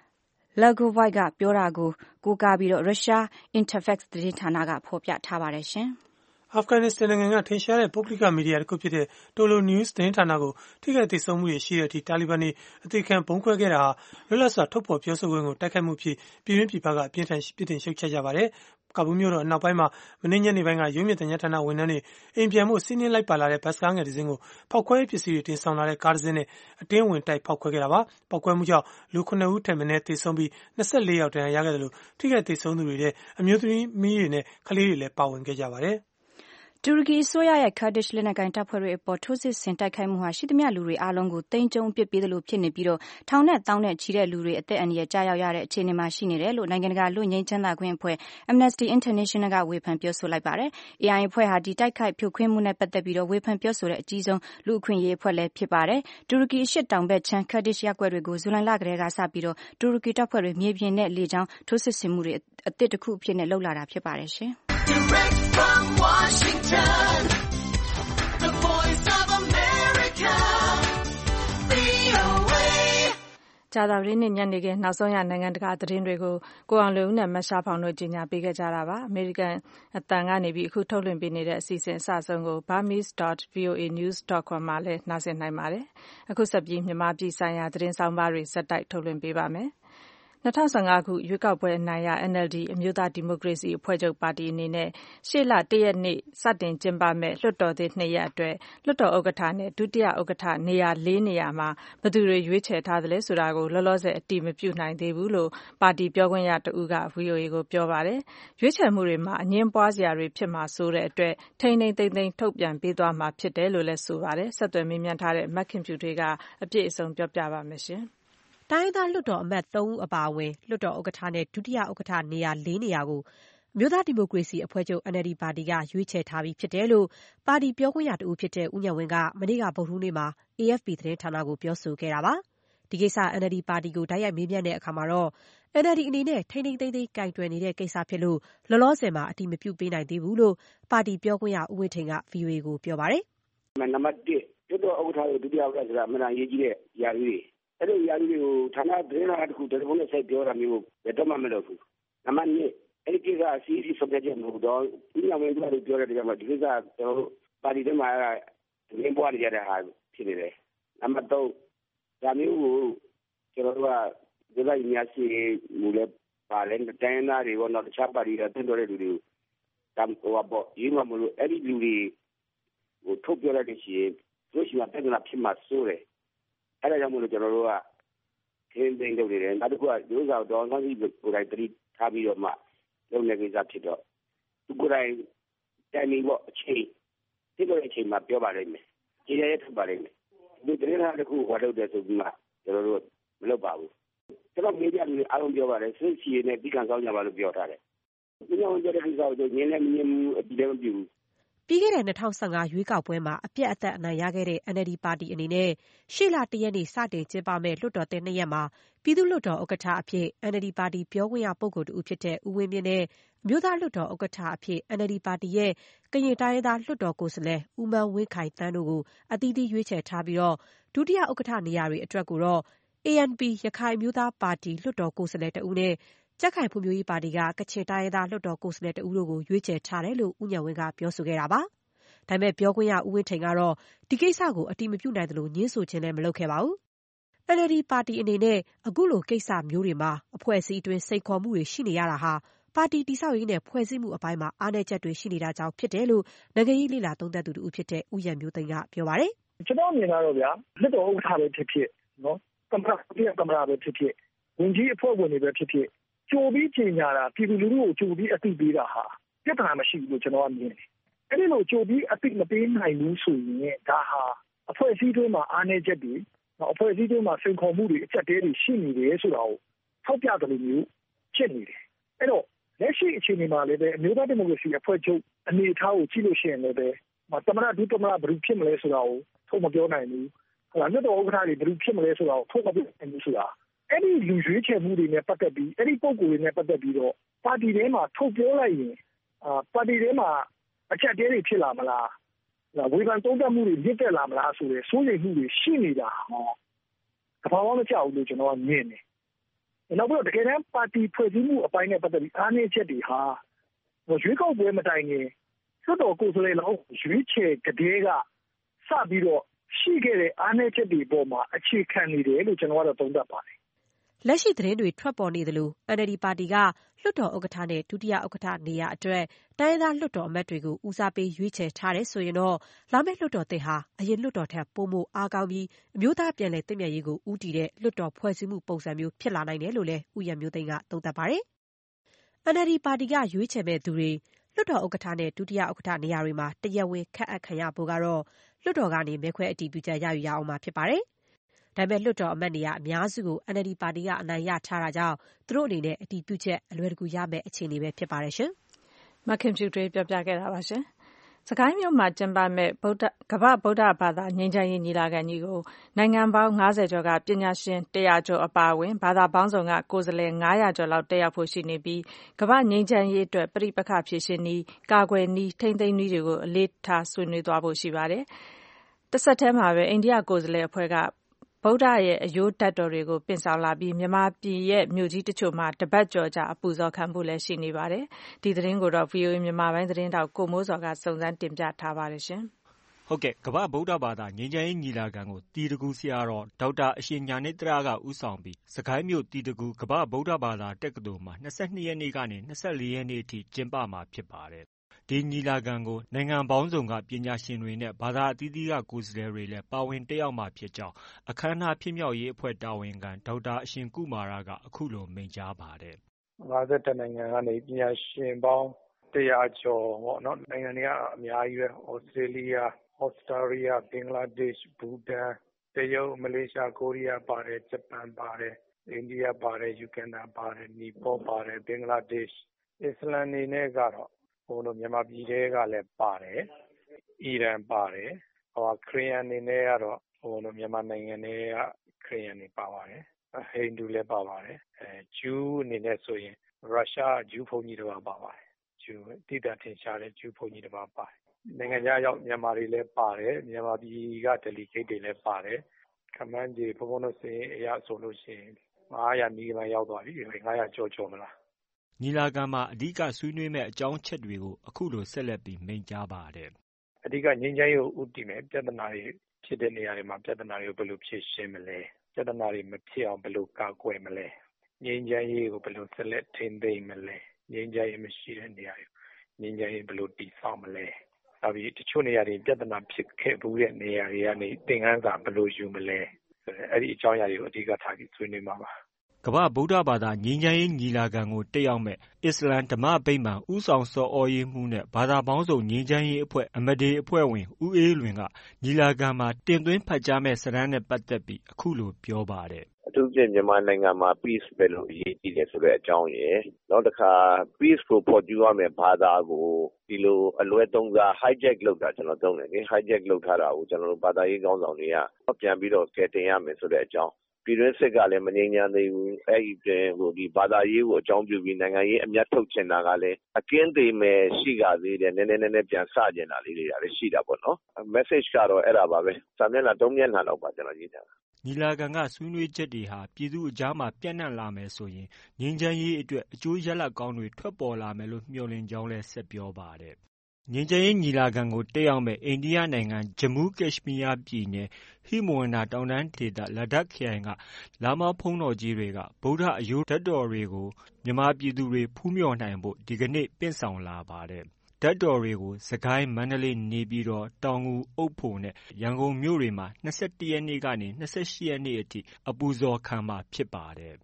Lugovoy ကပြောတာကိုကိုးကားပြီးတော့ရုရှား Interfax သတင်းဌာနကဖော်ပြထားပါတယ်ရှင်။အာဖဂန်နစ္စတန်နိုင်ငံကထင်ရှားတဲ့ပုဂ္ဂလိကမီဒီယာတစ်ခုဖြစ်တဲ့ Tolo News သတင်းဌာနကိုထိခိုက်သေဆုံးမှုတွေရှိတဲ့အထိတာလီဘန်တွေအသေးခံပုံခွဲခဲ့တာဟာလွတ်လပ်စွာထုတ်ဖော်ပြောဆိုခွင့်ကိုတိုက်ခိုက်မှုဖြစ်ပြည်တွင်းပြည်ပကအပြင်းထန်ပြစ်တင်ရှုတ်ချကြပါတယ်။ကာဘူးမြို့တော်အနောက်ပိုင်းမှာမနေ့ညနေပိုင်းကရုံးမြင့်တညဌာနဝန်ထမ်းတွေအိမ်ပြန်မှုစီးနင်းလိုက်ပါလာတဲ့ဘတ်စကားငယ်တစ်စင်းကိုဖောက်ခွဲပစ္စည်းတွေတင်ဆောင်လာတဲ့ကားတစ်စင်းနဲ့အတင်းဝင်တိုက်ဖောက်ခွဲခဲ့တာပါ။ဖောက်ခွဲမှုကြောင့်လူခုနှစ်ဦးထက်မနည်းသေဆုံးပြီး၂၄ယောက်ဒဏ်ရာရခဲ့တယ်လို့ထိခိုက်သေဆုံးသူတွေထဲအမျိုးသမီးတွေနဲ့ကလေးတွေလည်းပါဝင်ခဲ့ကြပါတယ်။တူရကီအစိုးရရဲ့ Kurdish လက်နက်ကိုင်တပ်ဖွဲ့တွေအပေါ်ထိုးစစ်ဆင်တိုက်ခိုက်မှုဟာရှိသမျှလူတွေအားလုံးကိုသိမ်းကျုံအပြစ်ပေးသလိုဖြစ်နေပြီးတော့ထောင်နဲ့သောင်းနဲ့ချီတဲ့လူတွေအသက်အန္တရာယ်ကျရောက်ရတဲ့အခြေအနေမှာရှိနေတယ်လို့နိုင်ငံတကာလူ့ငြိမ်းချမ်းသာခွင့်အဖွဲ့ Amnesty International ကဝေဖန်ပြောဆိုလိုက်ပါတယ်။ အေအိုင် အဖွဲ့ဟာဒီတိုက်ခိုက်ဖြိုခွင်းမှုနဲ့ပတ်သက်ပြီးတော့ဝေဖန်ပြောဆိုတဲ့အကြီးဆုံးလူ့အခွင့်အရေးအဖွဲ့လည်းဖြစ်ပါတယ်။တူရကီအရှေ့တောင်ဘက်ခြမ်း Kurdish ရပ်ကွက်တွေကိုဇူလိုင်လကတည်းကစပြီးတော့တူရကီတပ်ဖွဲ့တွေမြေပြင်နဲ့လေကြောင်းထိုးစစ်ဆင်မှုတွေအသစ်တစ်ခုအဖြစ်နဲ့လုပ်လာတာဖြစ်ပါတယ်ရှင်။ Direct from Washington, the voice of America, V O A ကြာသပတေးနေ့ညနေခင်းနောက်ဆုံးရနိုင်ငံတကာသတင်းတွေကိုကိုအောင်လွင်ဦးနဲ့မတ်ရှာဖောင်တို့ကြီးညာပေးခဲ့ကြတာပါ။ အမေရိကန်အသံကနေပြီးအခုထုတ်လွှင့်ပေးနေတဲ့အစီအစဉ်အစအဆုံးကို burmese dot voa news dot com မှာလည်းနှာစင်နိုင်ပါတယ်။အခုဆက်ပြီးမြန်မာပြည်ဆိုင်ရာသတင်းဆောင်ပါတွေဆက်တိုက်ထုတ်လွှင့်ပေးပါမယ်။၂၀၁၅ခုရွေးကောက်ပွဲအနိုင်ရ N L D အမျိုးသားဒီမိုကရေစီအဖွဲ့ချုပ်ပါတီအနေနဲ့ရှေ့လတရက်နေ့စတင်ကျင်းပမဲ့လွှတ်တော်သစ်နှစ်ရပ်အတွက်လွှတ်တော်ဥက္ကဋ္ဌနဲ့ဒုတိယဥက္ကဋ္ဌနေရာလေးနေရာမှာဘယ်သူတွေရွေးချယ်ထားသလဲဆိုတာကိုလောလောဆယ်အတည်မပြုနိုင်သေးဘူးလို့ပါတီပြောခွင့်ရတဦးက V O A ကိုပြောပါတယ်။ရွေးချယ်မှုတွေမှာအငြင်းပွားစရာတွေဖြစ်မှာစိုးတဲ့အတွက်ထိန်းထိန်းသိမ်းသိမ်းထုတ်ပြန်ပေးသွားမှာဖြစ်တယ်လို့လည်းဆိုပါတယ်။ဆက်သွယ်မေးမြန်းထားတဲ့မခင်ဖြူထွေးကအပြည့်အစုံပြောပြပါမယ်ရှင်။တိုင်းရင်းသားလွှတ်တော်အမတ်သုံးဦးအပါအဝင်လွှတ်တော်ဥက္ကဋ္ဌနဲ့ဒုတိယဥက္ကဋ္ဌနေရာလေးနေရာကိုအမျိုးသားဒီမိုကရေစီအဖွဲ့ချုပ် N L D ပါတီကရွေးချယ်ထားပြီးဖြစ်တယ်လို့ပါတီပြောခွင့်ရတဦးဖြစ်တဲ့ဦးဉာဏ်ဝင်းကမနေ့ကဗုဒ္ဓဟူးနေ့မှာ A F P သတင်းဌာနကိုပြောဆိုခဲ့တာပါ။ဒီကိစ္စ N L D ပါတီကိုတိုက်ရိုက်မေးမြန်းတဲ့အခါမှာတော့ N L D အနေနဲ့ထိန်းထိန်းသိမ်းသိမ်းကိုင်တွယ်နေတဲ့ကိစ္စဖြစ်လို့လောလောဆယ်မှာအတည်မပြုပေးနိုင်သေးဘူးလို့ပါတီပြောခွင့်ရဦးဝင်းထိန်က V O A ကိုပြောပါတယ်။နံပါတ်တစ်လွှတ်တော်ဥက္ကဋ္ဌကိုဒုတိယဥက္ကဋ္ဌဆိုတာအမှန်တန်ရေးကြီးတဲ့ຢာကြီးတွေအဲ့လိုຢာကြီးတွေကိုဌာနသတင်းဌာနတစ်ခုတယ်လီဖုန်းနဲ့ဆက်ပြောတာမျိုးဘယ်တော့မှမလုပ်ဘူး။နံပါတ်နှစ်အဲ့ဒီကိစ္စအစီအစီဆုံးဖြတ်ချက်မဟုတ်တော့ဦးညဝင်းကလည်းပြောတဲ့တရားမှာဒီကိစ္စကျွန်တော်တို့ပါတီထဲမှာရင်းပွားနေကြတဲ့ဟာဖြစ်နေတယ်။နံပါတ်သုံးဒါမျိုးကိုကျွန်တော်တို့ကဒီလိုက်များစီမူလဲပါလဲတိုင်းသားတွေဘောတော့တခြားပါတီကတင်တော်တဲ့လူတွေကိုတမ်ဟိုပေါ့ရင်းမမလို့အဲ့ဒီလူတွေဟိုထုတ်ပြောရတဲ့ရှိရင်တို့ရှိမှပြဿနာဖြစ်မှာစိုးတယ်။အဲ့ဒါကြောင့်မလို့ကျွန်တော်တို့ကခင်းသိမ်းလုပ်နေတယ်နောက်တစ်ခုကဒီဥစ္စာတော့ကောင်းစီကိုယ်တိုင်တတိထားပြီးတော့မှလုပ်နေကိစ္စဖြစ်တော့သူကိုယ်တိုင်တိုင်မီပေါ့အချိန်ဒီလိုအချိန်မှာပြောပါလိမ့်မယ်။ကြေရရထုတ်ပါလိမ့်မယ်။ဒီသတင်းထားတစ်ခုဟောလုပ်တယ်ဆိုပြီးမှကျွန်တော်တို့မလုပ်ပါဘူး။ကျွန်တော်မေးကြတယ်အားလုံးပြောပါတယ်စိတ်ချီနဲ့ပြီးခံကောင်းကြပါလို့ပြောထားတယ်။ဒီလိုကြတဲ့ကိစ္စကိုညင်းလည်းမညင်းဘူးအပြည့်လည်းမပြဘူး။ပြီးခဲ့တဲ့၂၀၁၅ရွေးကောက်ပွဲမှာအပြတ်အသတ်အနိုင်ရခဲ့တဲ့ N L D ပါတီအနေနဲ့ရှေ့လတရက်နေ့စတင်ကျင်းပမဲ့လွှတ်တော်သစ်နှစ်ရပ်မှာပြည်သူ့လွှတ်တော်ဥက္ကဋ္ဌအဖြစ် N L D ပါတီပြောခွင့်ရပုဂ္ဂိုလ်တဦးဖြစ်တဲ့ဦးဝင်းမြင့်နဲ့အမျိုးသားလွှတ်တော်ဥက္ကဋ္ဌအဖြစ် N L D ပါတီရဲ့ကရင်တိုင်းရင်းသားလွှတ်တော်ကိုယ်စားလှယ်ဦးမန်းဝင်းခိုင်သန်းတို့ကိုအသီးသီးရွေးချယ်ထားပြီးဒုတိယဥက္ကဋ္ဌနေရာတွေအတွက်ကိုတော့ A N P ရခိုင်အမျိုးသားပါတီလွှတ်တော်ကိုယ်စားလှယ်တဦးနဲ့ကြံ့ခိုင်ဖွံ့ဖြိုးရေးပါတီကကချင်တိုင်းရင်းသားလွှတ်တော်ကိုယ်စားလှယ်တဦးတို့ကိုရွေးချယ်ထားတယ်လို့ဦးဉာဏ်ဝင်းကပြောဆိုခဲ့တာပါ။ဒါပေမဲ့ပြောခွင့်ရဦးဝင်းထိန်ကတော့ဒီကိစ္စကိုအတည်မပြုနိုင်သလိုငြင်းဆိုခြင်းလည်းမလုပ်ခဲ့ပါဘူး။ N L D ပါတီအနေနဲ့အခုလိုကိစ္စမျိုးတွေမှာအဖွဲ့အစည်းအတွင်းစိန်ခေါ်မှုတွေရှိနေရတာဟာပါတီတည်ဆောက်ရေးနဲ့ဖွဲ့စည်းမှုအပိုင်းမှာအားနည်းချက်တွေရှိနေတာကြောင့်ဖြစ်တယ်လို့နိုင်ငံရေးလေ့လာသုံးသပ်သူတဦးဖြစ်တဲ့ဦးရန်မျိုးသိန်းကပြောပါတယ်။ကျွန်တော်မြင်တာတော့ဗျာလွှတ်တော်ဥက္ကဋ္ဌပဲဖြစ်ဖြစ်နော်ကမ္ဘာပြည်ကမ္ဘာပဲဖြစ်ဖြစ်ဝန်ကြီးအဖွဲ့ဝင်တွေပဲဖြစ်ဖြစ်ကြိုပြီးကြီးညာတာပြည်သူလူထုကိုကြိုပြီးအသိပေးတာဟာပြဿနာမရှိဘူးလို့ကျွန်တော်ကမြင်တယ်။အဲ့ဒီလိုကြိုပြီးအသိမပေးနိုင်ဘူးဆိုရင်ဒါဟာအဖွဲ့အစည်းတွေမှာအားနည်းချက်တွေအဖွဲ့အစည်းတွေမှာစိန်ခေါ်မှုတွေအချက်တဲတွေရှိနေတယ်ဆိုတာကိုထောက်ပြတယ်လို့မျိုးဖြစ်နေတယ်။အဲ့တော့လက်ရှိအခြေအနေမှာလည်းပဲအမျိုးသားဒီမိုကရေစီအဖွဲ့ချုပ်အနေအထားကိုကြည့်လို့ရှိရင်လည်းပဲသမ္မတဒုသမ္မတဘယ်လိုဖြစ်မလဲဆိုတာကိုထုတ်မပြောနိုင်ဘူး။ဟိုလွှတ်တော်ဥက္ကဋ္ဌတွေဘယ်လိုဖြစ်မလဲဆိုတာကိုထုတ်မပြောနိုင်ဘူးဆိုတာအဲ့ဒီလူရွေးချယ်မှုတွေနဲ့ပတ်သက်ပြီးအဲ့ဒီပုံကိုယ်တွေနဲ့ပတ်သက်ပြီးတော့ပါတီထဲမှာထုတ်ပြောလိုက်ရင်အာပါတီထဲမှာအချက်တဲတွေဖြစ်လာမလားဝေဖန်သုံးသပ်မှုတွေမြင့်တက်လာမလားဆိုတဲ့စိုးရိမ်မှုတွေရှိနေတာဟောကဘာမှမကြောက်ဘူးလို့ကျွန်တော်ကမြင်တယ်။နောက်ပြီးတော့တကယ်တမ်းပါတီဖွဲ့စည်းမှုအပိုင်းနဲ့ပတ်သက်ပြီးအားနည်းချက်တွေဟာရွေးကောက်ပွဲမတိုင်ခင်လွှတ်တော်ကိုယ်စားလှယ်လောင်းရွေးချယ်ကတဲ့ကစပြီးတော့ရှိခဲ့တဲ့အားနည်းချက်တွေပေါ်မှာအခြေခံနေတယ်လို့ကျွန်တော်ကတော့သုံးသပ်ပါတယ်။လက်ရှိသတင်းတွေထွက်ပေါ်နေသလို N L D ပါတီကလွှတ်တော်ဥက္ကဋ္ဌနဲ့ဒုတိယဥက္ကဋ္ဌနေရာအတွက်တိုင်းရင်းသားလွှတ်တော်အမတ်တွေကိုဦးစားပေးရွေးချယ်ထားတယ်ဆိုရင်တော့လာမယ့်လွှတ်တော်သစ်ဟာအရင်လွှတ်တော်ထက်ပိုမိုအားကောင်းပြီးအမျိုးသားပြန်လည်သင့်မြတ်ရေးကိုဦးတည်တဲ့လွှတ်တော်ဖွဲ့စည်းမှုပုံစံမျိုးဖြစ်လာနိုင်တယ်လို့လည်းဦးရန်မျိုးသိန်းကသုံးသပ်ပါတယ်။ N L D ပါတီကရွေးချယ်မဲ့သူတွေလွှတ်တော်ဥက္ကဋ္ဌနဲ့ဒုတိယဥက္ကဋ္ဌနေရာတွေမှာတရားဝင်ခန့်အပ်ခံရဖို့ကတော့လွှတ်တော်ကနေမဲခွဲအတည်ပြုချက်ရယူရအောင်မှာဖြစ်ပါတယ်။ဒါပေမဲ့လွှတ်တော်အမတ်နေရာအများစုကို အန်အယ်လ်ဒီ ပါတီကအနိုင်ရထားတာကြောင့်သူတို့အနေနဲ့အတည်ပြုချက်အလွယ်တကူရမယ့်အခြေအနေပဲဖြစ်ပါတယ်ရှင်။မခင်ဖြူထွေးပြောပြခဲ့တာပါရှင်။စကိုင်းမြို့မှာကျင်းပမယ့်ဗုဒ္ဓကမ္ဘာဗုဒ္ဓဘာသာငြိမ်းချမ်းရေးညီလာခံကြီးကိုနိုင်ငံပေါင်း၅၀ကျော်ကပညာရှင်၁၀၀ကျော်အပါအဝင်ဘာသာပေါင်းစုံကကိုယ်စားလှယ်၅၀၀ကျော်လောက်တက်ရောက်ဖို့ရှိနေပြီးကမ္ဘာငြိမ်းချမ်းရေးအတွက်ပဋိပက္ခဖြေရှင်းနည်းကာကွယ်နည်းထိန်းသိမ်းနည်းတွေကိုအလေးထားဆွေးနွေးသွားဖို့ရှိပါတယ်။တဆက်တည်းမှာပဲအိန္ဒိယကိုယ်စားလှယ်အဖွဲ့ကဗုဒ္ဓရဲ့အရိုးဓာတ်တော်တွေကိုပင့်ဆောင်လာပြီးမြန်မာပြည်ရဲ့မြို့ကြီးတချို့မှာတပတ်ကျော်ကြာအပူဇော်ခံဖို့လည်းရှိနေပါတယ်။ဒီသတင်းကိုတော့ ဗွီအိုအေ မြန်မာပိုင်းသတင်းတောက်ကိုမိုးစော်ကစုံစမ်းတင်ပြထားပါတယ်ရှင်။ဟုတ်ကဲ့ကမ္ဘာဗုဒ္ဓဘာသာငြိမ်းချမ်းရေးညီလာခံကိုတီတကူဆရာတော်ဒေါက်တာအရှင်ညာနိတရကဦးဆောင်ပြီးစကိုင်းမြို့တီတကူကမ္ဘာဗုဒ္ဓဘာသာတက္ကသိုလ်မှာ၂၂ရက်နေ့ကနေ၂၄ရက်နေ့အထိကျင်းပမှာဖြစ်ပါတယ်။ဒီညီလာခံကိုနိုင်ငံပေါင်းစုံကပညာရှင်တွေနဲ့ဘာသာအသီးသီးကကိုယ်စားလှယ်တွေလည်းပါဝင်တက်ရောက်မှာဖြစ်ကြောင်းအခမ်းအနားဖြစ်မြောက်ရေးအဖွဲ့တာဝန်ခံဒေါက်တာအရှင်ကုမာရကအခုလိုမိန့်ကြားပါတယ်။၅၁နိုင်ငံကနေပညာရှင်ပေါင်း၁၀၀ကျော်ပေါ့နော်နိုင်ငံတွေကအများကြီးပဲဩစတြေးလျ၊ဩစတြေးလျ၊ဘင်္ဂလားဒေ့ရှ်၊ဘူတန်၊တရုတ်၊မလေးရှား၊ကိုရီးယားပါတယ်၊ဂျပန်ပါတယ်၊အိန္ဒိယပါတယ်၊ယူဂန်ဒါပါတယ်၊နီပေါပါတယ်၊ဘင်္ဂလားဒေ့ရှ်၊အစ္စလမ်အနေနဲ့ကတော့ဟိုလိုမြန်မာပြည်ထဲကလည်းပါတယ်။အီရန်ပါတယ်။ဟိုခရီးယန်အနေနဲ့ကတော့ဟိုလိုမြန်မာနိုင်ငံထဲကခရီးယန်တွေပါပါတယ်။ဟိန္ဒူလည်းပါပါတယ်။အဲဂျူးအနေနဲ့ဆိုရင်ရုရှားဂျူးဘုန်းကြီးတစ်ပါးပါပါတယ်။ဂျူးတိတ္တထင်ရှားတဲ့ဂျူးဘုန်းကြီးတစ်ပါးပါတယ်။နိုင်ငံခြားရောက်မြန်မာတွေလည်းပါတယ်။မြန်မာပြည်ကဒလီဂိတ်တွေလည်းပါတယ်။ခမန်းကြီးဘုန်းဘုန်းတို့စရင်အရဆိုလို့ရှိရင်၅၀၀နီးမှရောက်သွားပြီ၅၀၀ကျော်ကျော်မလားညီလာခံမှာအဓိကဆွေးနွေးမဲ့အကြောင်းအချက်တွေကိုအခုလိုဆက်လက်ပြီးမိန့်ကြားပါတယ်။အဓိကငြိမ်းချမ်းရေးကိုဦးတည်မယ်ပြဿနာတွေဖြစ်တဲ့နေရာတွေမှာပြဿနာတွေကိုဘယ်လိုဖြေရှင်းမလဲပြဿနာတွေမဖြစ်အောင်ဘယ်လိုကာကွယ်မလဲငြိမ်းချမ်းရေးကိုဘယ်လိုဆက်လက်ထိန်းသိမ်းမလဲငြိမ်းချမ်းရေးမရှိတဲ့နေရာတွေငြိမ်းချမ်းရေးဘယ်လိုတည်ဆောက်မလဲနောက်ပြီးတချို့နေရာတွေပြဿနာဖြစ်ခဲ့ဘူးတဲ့နေရာတွေကနေသင်ခန်းစာဘယ်လိုယူမလဲအဲ့ဒီအကြောင်းအရာတွေကိုအဓိကထားပြီးဆွေးနွေးမှာပါကမ္ဘာဗုဒ္ဓဘာသာငြိမ်းချမ်းရေးညီလာခံကိုတက်ရောက်မဲ့အစ္စလမ်ဓမ္မဗိမာန်ဦးဆောင်ဆော်ဩရေးမှုနဲ့ဘာသာပေါင်းစုံငြိမ်းချမ်းရေးအဖွဲ့အမဒေအဖွဲ့ဝင်ဦးအေးလွင်ကညီလာခံမှာတင်သွင်းဖတ်ကြားမဲ့စာတမ်းနဲ့ပတ်သက်ပြီးအခုလိုပြောပါတယ်အထူးဖြင့်မြန်မာနိုင်ငံမှာ peace ပဲလို့အရေးကြီးတယ်ဆိုတဲ့အကြောင်းရယ်နောက်တစ်ခါ peace ကိုဖော်ကျူးရမယ့်ဘာသာကိုဒီလိုအလွဲသုံးစား hijack လုပ်တာကျွန်တော်သုံးတယ်လေ hijack လုပ်ထားတာကိုကျွန်တော်တို့ဘာသာရေးကောင်းဆောင်တွေကပြန်ပြီးတော့ကယ်တင်ရမယ်ဆိုတဲ့အကြောင်းပြည်တွင်းစစ်ကလည်းမငြိမ်းချမ်းသေးဘူးအဲ့ဒီတွင်ဟိုဒီဘာသာရေးကိုအကြောင်းပြုပြီးနိုင်ငံရေးအမျက်ထုတ်ချင်တာကလည်းအကင်းသေးမဲ့ရှိကြသေးတယ်နည်းနည်းနည်းနည်းပြန်စကျင်တာလေးတွေကလည်းရှိတာပေါ့နော် message ကတော့အဲ့ဒါပါပဲစာမျက်နှာသုံးမျက်နှာလောက်ပါကျွန်တော်ရေးထားတာညီလာခံကဆွေးနွေးချက်တွေဟာပြည်သူအကြားမှာပြန့်နှံ့လာမယ်ဆိုရင်ငြိမ်းချမ်းရေးအတွက်အကျိုးရလဒ်ကောင်းတွေထွက်ပေါ်လာမယ်လို့မျှော်လင့်ကြောင်းလည်းဆက်ပြောပါတယ်ငြိမ်းချမ်းရေးညီလာခံကိုတက်ရောက်မဲ့အိန္ဒိယနိုင်ငံဂျမူးကက်ရှ်မီးယားပြည်နယ်ဟိမဝန္တာတောင်တန်းဒေသလဒတ်ခရိုင်ကလာမဘုန်းတော်ကြီးတွေကဗုဒ္ဓအရိုးဓာတ်တော်တွေကိုမြန်မာပြည်သူတွေဖူးမြော်နိုင်ဖို့ဒီကနေ့ပင့်ဆောင်လာပါတယ်ဓာတ်တော်တွေကိုစကိုင်းမန္တလေးနေပြည်တော်တောင်ငူအုတ်ဖိုနဲ့ရန်ကုန်မြို့တွေမှာ၂၁ရက်နေ့ကနေ၂၈ရက်နေ့အထိအပူဇော်ခံမှာဖြစ်ပါတယ်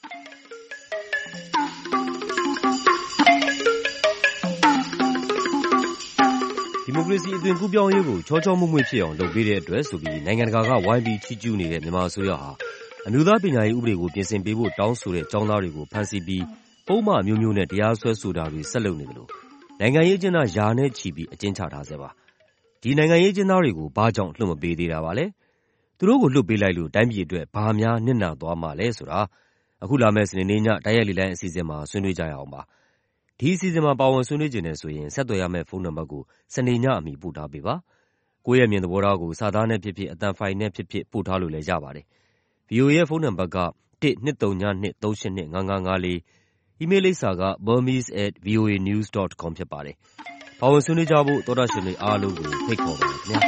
ဒီမိုကရေစီအသွင်ကူးပြောင်းရေးကိုချောချောမွေ့မွေ့ဖြစ်အောင်လုပ်ပေးတဲ့အတွက်ဆိုပြီးနိုင်ငံတကာကဝိုင်းပြီးချီးကျူးနေတဲ့မြန်မာအစိုးရဟာအမျိုးသားပညာရေးဥပဒေကိုပြင်ဆင်ပေးဖို့တောင်းဆိုတဲ့ကျောင်းသားတွေကိုဖမ်းဆီးပြီးပုံမှန်မျိုးမျိုးနဲ့တရားစွဲဆိုတာတွေဆက်လုပ်နေတယ်လို့နိုင်ငံရေးကျင်းသားယာနဲ့ချီပြီးအကျဉ်းချထားစေပါဒီနိုင်ငံရေးကျင်းသားတွေကိုဘာကြောင့်လွှတ်မပေးသေးတာပါလဲသူတို့ကိုလွှတ်ပေးလိုက်လို့တိုင်းပြည်အတွက်ဘာများနစ်နာသွားမှာလဲဆိုတာအခုလာမယ့်စနေနေ့ညတိုက်ရိုက်လေလိုင်းအစီအစဉ်မှာဆွေးနွေးကြရအောင်ပါဒီအစီအစဉ်မှာပါဝင်ဆွေးနွေးကြတယ်ဆိုရင်ဆက်သွယ်ရမယ့်ဖုန်းနံပါတ်ကိုစနေညအမီပို့ထားပေးပါကိုယ့်ရဲ့မြင်သဘောထားကိုစာသားနဲ့ဖြစ်ဖြစ်အသံဖိုင်နဲ့ဖြစ်ဖြစ်ပို့ထားလို့လည်းရပါတယ် ဗွီအိုအေ ရဲ့ဖုန်းနံပါတ်ကတစ် နှစ် သုံး ည နှစ် သုံး ရှစ် နှစ် ငါး ငါး ငါး လေးအီးမေးလ်လိပ်စာက burmese at voanews dot com ဖြစ်ပါတယ်ပါဝင်ဆွေးနွေးကြဖို့သောတာရှင်တွေအားလုံးကိုဖိတ်ခေါ်ပါတယ်ခင်ဗျာ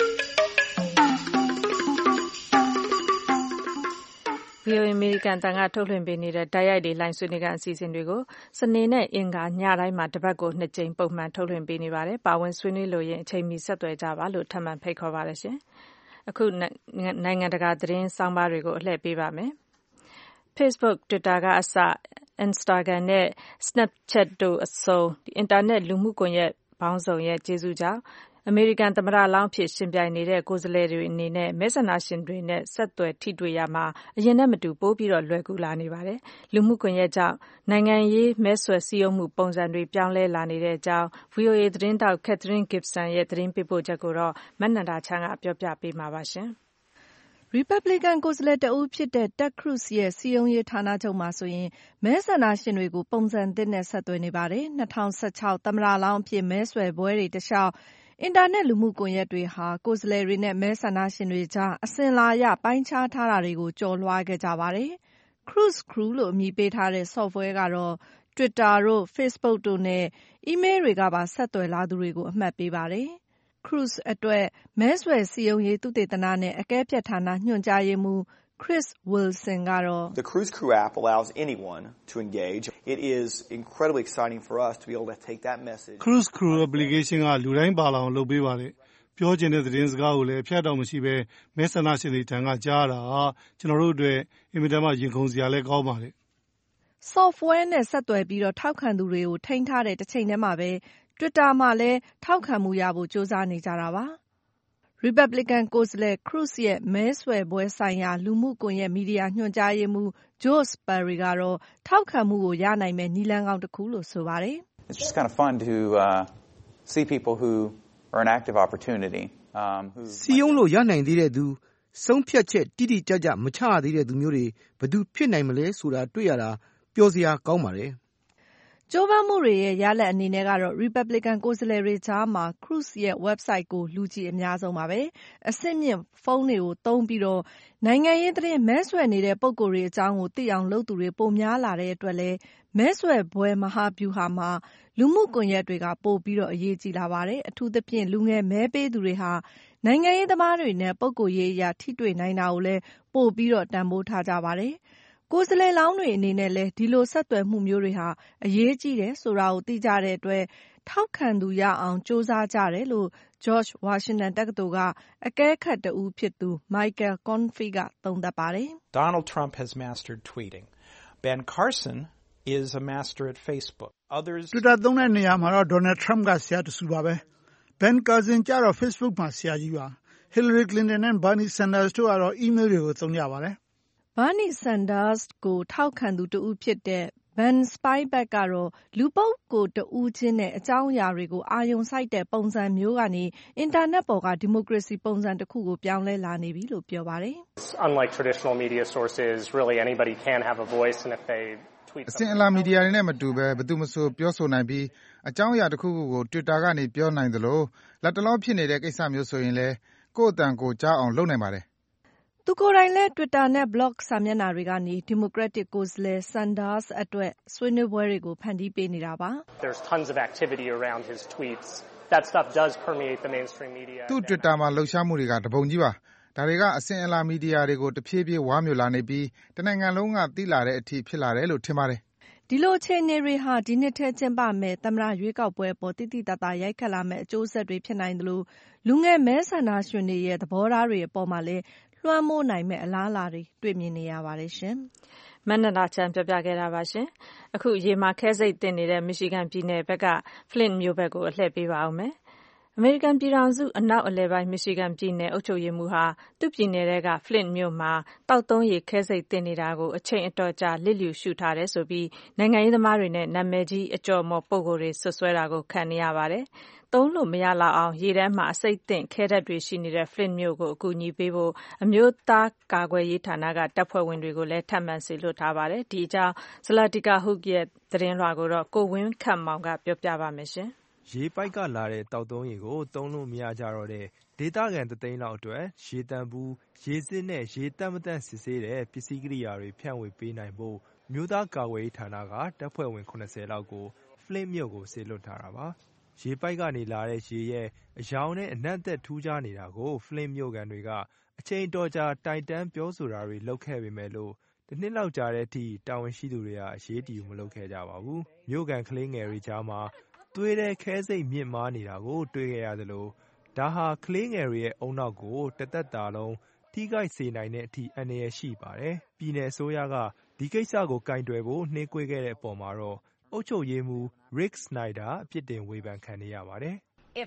ဗွီအိုအေအမေရိကန်အသံကထုတ်လွှင့်ပေးနေတဲ့တိုက်ရိုက်လေလှိုင်းဆွေးနွေးခန်းအစီအစဉ်တွေကိုစနေနဲ့အင်္ဂါညတိုင်းမှာတပတ်ကိုနှစ်ကြိမ်ပုံမှန်ထုတ်လွှင့်ပေးနေပါတယ်။ပါဝင်ဆွေးနွေးလို့ရင်အချိန်မီဆက်သွယ်ကြပါလို့ထပ်မံဖိတ်ခေါ်ပါတယ်ရှင်။အခုနိုင်ငံတကာသတင်းဆောင်းပါးတွေကိုအလှည့်ပေးပါမယ်။ Facebook, Twitter ကအစ Instagram နဲ့ Snapchat တို့အစုံအင်တာနက်လူမှုကွန်ရက်ပေါင်းစုံရဲ့ကျေးဇူးကြောင့်အမေရိကန်သမ္မတလောင်းအဖြစ်ယှဉ်ပြိုင်နေတဲ့ကိုယ်စားလှယ်တွေအနေနဲ့မဲဆန္ဒရှင်တွေနဲ့ဆက်သွယ်ထိတွေ့ရာမှာအရင်နဲ့မတူပိုပြီးလွယ်ကူလာနေပါတယ်။လူမှုကွန်ရက်ကြောင့်နိုင်ငံရေးမဲဆွယ်စည်းရုံးမှုပုံစံတွေပြောင်းလဲလာနေတဲ့အကြောင်း ဗွီအိုအေသတင်းထောက် Catherine Gibson ရဲ့သတင်းပေးပို့ချက်ကိုမနန္ဒာချမ်းကပြောပြပေးမှာပါ။ Republican ကိုယ်စားလှယ်တဦးဖြစ်တဲ့ Ted Cruz ရဲ့စည်းရုံးရေးဌာနချုပ်မှာဆိုရင်မဲဆန္ဒရှင်တွေကိုပုံစံသစ်နဲ့ဆက်သွယ်နေပါတယ်။၂၀၁၆သမ္မတလောင်းအဖြစ်မဲဆွယ်ပွဲတွေတလျှောက်အင်တာနက်လူမှုကွန်ရက်တွေဟာကိုယ်စားလှယ်တွေနဲ့မဲဆန္ဒရှင်တွေကြားအစဉ်အလာအရပိုင်းခြားထားတာတွေကိုကျော်လွှားခဲ့ကြပါတယ်။ Cruz Crew လို့အမည်ပေးထားတဲ့ software ကတော့ Twitter တို့ Facebook တို့နဲ့အီးမေးလ်တွေကပါဆက်သွယ်လာသူတွေကိုအမှတ်ပေးပါတယ်။ Cruz အတွက်မဲဆွယ်စည်းရုံးရေးသုတေသနနဲ့အကဲဖြတ်ဌာနညွှန်ကြားရေးမှူး Chris Wilson ကတော့ The Cruz Crew app allows anyone to engage. It is incredibly exciting for us to be able to take that message. Cruz Crew application ကလူတိုင်းပါလာအောင်လုပ်ပေးပါတယ်။ပြောချင်တဲ့သတင်းစကားကိုလည်းအဖြတ်တော့မရှိပဲမဲဆန္ဒရှင်တွေထံကကြားရတာကျွန်တော်တို့အတွက်အင်မတန်မှရင်ခုန်စရာလည်းကောင်းပါတယ်။ software နဲ့ဆက်သွယ်ပြီးတော့ထောက်ခံသူတွေကိုထိန်းထားတဲ့တစ်ချိန်တည်းမှာပဲ Twitter မှာလည်းထောက်ခံမှုရဖို့ကြိုးစားနေကြတာပါ။ Republican ကိုယ်စားလှယ် Cruz ရဲ့မဲဆွယ်ပွဲဆိုင်ရာလူမှုကွန်ရက်မီဒီယာညွှန်ကြားရေးမှူး Joe Sperry ကတော့ထောက်ခံမှုကိုရနိုင်မယ့်နည်းလမ်းကောင်းတစ်ခုလို့ဆိုပါတယ်။ It's just kind of fun to uh, see people who are an active opportunity. Um, who စီယုံလို့ရနိုင်သေးတဲ့သူဆုံးဖြတ်ချက်တိတိကျကျမချရသေးတဲ့သူမျိုးတွေဘယ်သူဖြစ်နိုင်မလဲဆိုတာတွေ့ရတာပျော်စရာကောင်းပါတယ်။ကြိုးပမ်းမှုတွေရဲ့ရလဒ်အနေနဲ့ကတော့ Republican ကိုယ်စားလှယ်တွေကြားမှာ Cruz ရဲ့ website ကိုလူကြည့်အများဆုံးပါပဲ။အဆင့်မြင့်ဖုန်းတွေကိုသုံးပြီးတော့နိုင်ငံရေးသတင်းမဲဆွယ်နေတဲ့ပုဂ္ဂိုလ်တွေအကြောင်းကိုသိအောင်လုပ်သူတွေပိုများလာတဲ့အတွက်လည်းမဲဆွယ်ပွဲမဟာဗျူဟာမှာလူမှုကွန်ရက်တွေကပိုပြီးတော့အရေးကြီးလာပါတယ်။အထူးသဖြင့်လူငယ်မဲပေးသူတွေဟာနိုင်ငံရေးသမားတွေနဲ့ပုဂ္ဂိုလ်ရေးအရာထိတွေ့နိုင်တာကိုလည်းပိုပြီးတော့တန်ဖိုးထားကြပါတယ်။ကိုယ်စားလှယ်လောင်းတွေအနေနဲ့လည်းဒီလိုဆက်သွယ်မှုမျိုးတွေဟာအရေးကြီးတယ်ဆိုတာကိုသိကြတဲ့အတွက်ထောက်ခံသူရအောင်စ조사ကြတယ်လို့ George Washington တက္ကသိုလ်ကအကဲခတ်တဦးဖြစ်သူ Michael Confey ကသုံးသပ်ပါတယ်။ Donald Trump has mastered tweeting. Ben Carson is a master at Facebook. Others Twitter သုံးတဲ့နေရာမှာတော့ Donald Trump ကဆရာတဆူပါပဲ။ Ben Carson ကျတော့ Facebook မှာဆရာကြီးပါ။ Hillary Clinton နဲ့ Bernie Sanders တို့ကတော့ email တွေကိုသုံးကြပါတယ်။ Bernie Sanders ကိုထောက်ခံသူတဦးဖြစ်တဲ့ Ben Spivak ကတော့လူပုဂ္ဂိုလ်တဦးချင်းနဲ့အကြောင်းအရာတွေကိုအာရုံစိုက်တဲ့ပုံစံမျိုးကနေအင်တာနက်ပေါ်ကဒီမိုကရေစီပုံစံတစ်ခုကိုပြောင်းလဲလာနေပြီလို့ပြောပါတယ်။ Unlike traditional media sources, really anybody can have a voice and if they tweet အစဉ်အလာမီဒီယာတွေနဲ့မတူဘဲဘယ်သူမဆိုပြောဆိုနိုင်ပြီးအကြောင်းအရာတစ်ခုခုကို Twitter ကနေပြောနိုင်သလိုလက်တလောဖြစ်နေတဲ့ကိစ္စမျိုးဆိုရင်လည်းကိုယ့်အတန်ကိုကြားအောင်လုပ်နိုင်ပါတယ်သူကိုယ်တိုင်လည်း Twitter နဲ့ blog စာမျက်နှာတွေကနေ Democratic ကိုယ်စားလှယ် Sanders အတွက်ဆွေးနွေးပွဲတွေကိုဖန်တီးပေးနေတာပါ။ There's tons of activity around his tweets. That stuff does permeate the mainstream media. သူ့ Twitter မှာလှုပ်ရှားမှုတွေကတပုံကြီးပါ။ဒါတွေကအစဉ်အလာမီဒီယာတွေကိုတဖြည်းဖြည်းဝါမျိုးလာနေပြီးတနိုင်ငံလုံးကသိလာတဲ့အထိဖြစ်လာတယ်လို့ထင်ပါတယ်။ဒီလိုအခြေအနေတွေဟာဒီနှစ်ထဲကျင်းပမဲ့သမ္မတရွေးကောက်ပွဲပေါ်တိတိတတ်တာရိုက်ခတ်လာမဲ့အကျိုးဆက်တွေဖြစ်နိုင်တယ်လို့လူငယ်မဲဆန္ဒရှင်တွေရဲ့သဘောထားတွေအပေါ်မှာလည်းလွှမ်းမိုးနိုင်မဲ့အလားအလာတွေတွေ့မြင်နေရပါတယ်ရှင်။မနန္ဒာချမ်းပြောပြခဲ့တာပါရှင်။အခုရေမှာခဲစိတ်တင်နေတဲ့မီရှီဂန်ပြည်နယ်ဘက်က Flint မြို့ဘက်ကိုအလှည့်ပေးပါအောင်မယ်။အမေရိကန်ပြည်ထောင်စုအနောက်အလယ်ပိုင်းမီရှီဂန်ပြည်နယ်အုပ်ချုပ်ရေးမှူးဟာသူ့ပြည်နယ်က Flint မြို့မှာတောက်သုံးရေခဲစိတ်တင်နေတာကိုအချိန်အတော်ကြာလစ်လျူရှုထားတယ်ဆိုပြီးနိုင်ငံရေးသမားတွေနဲ့နာမည်ကြီးအကျော်အမော်ပုဂ္ဂိုလ်တွေဆွဆွဲတာကိုခံနေရပါတယ်။သုံးလို့မရလောက်အောင်ရေထဲမှာအစိတ်သင့်ခဲဓာတ်တွေရှိနေတဲ့ Flint မြို့ကိုအကူအညီပေးဖို့အမျိုးသားကာကွယ်ရေးဌာနကတပ်ဖွဲ့ဝင်တွေကိုလည်းထပ်မံစေလွှတ်ထားပါတယ်။ဒီအကြောင်း Zlatica Hook ရဲ့သတင်းလွှာကိုတော့ကိုဝင်းခန့်မောင်ကပြောပြပါမယ်ရှင်။ရေပိုက်ကလာတဲ့တောက်သုံးရေကိုသုံးလို့မရကြတော့တဲ့ဒေသခံတသိန်းလောက်အတွက်ရေတံဘူးရေစစ်နဲ့ရေတန့်မတန့်စစ်ဆေးတဲ့ပစ္စည်းကိရိယာတွေဖြန့်ဝေပေးနိုင်ဖို့မြို့သားကာကွယ်ရေးဌာနကတပ်ဖွဲ့ဝင်ခုနှစ်ဆယ်လောက်ကို Flint မြို့ကိုစေလွှတ်ထားတာပါ။ရေပိုက်ကနေလာတဲ့ရေရဲ့အယောင်နဲ့အနံ့သက်ထူးခြားနေတာကို Flint မြို့ကန်တွေကအချိန်တော်ကြာတိုင်တန်းပြောဆိုတာတွေလုပ်ခဲ့ပေမဲ့လို့တစ်နှစ်လောက်ကြာတဲ့အထိတာဝန်ရှိသူတွေကအရေးတယူမလုပ်ခဲ့ကြပါဘူး။မြို့ကန်ကလေးငယ်တွေကြားမှာသွေးတဲ့ခဲစိတ်မြင့်မားနေတာကိုတွေ့ခဲ့ရသလိုဒါဟာကလေးငယ်တွေရဲ့အုံနောက်ကိုတသက်တာလုံးထိခိုက်စေနိုင်တဲ့အထိအန္တရာယ်ရှိပါတယ်။ပြည်နယ်အစိုးရကဒီကိစ္စကိုကင်တွယ်ဖို့နှေးကွေးခဲ့တဲ့အပေါ်မှာတော့အုပ်ချုပ်ရေးမှူး Rick Snyder အပြစ်တင်ဝေဖန်ခံနေရပါတယ်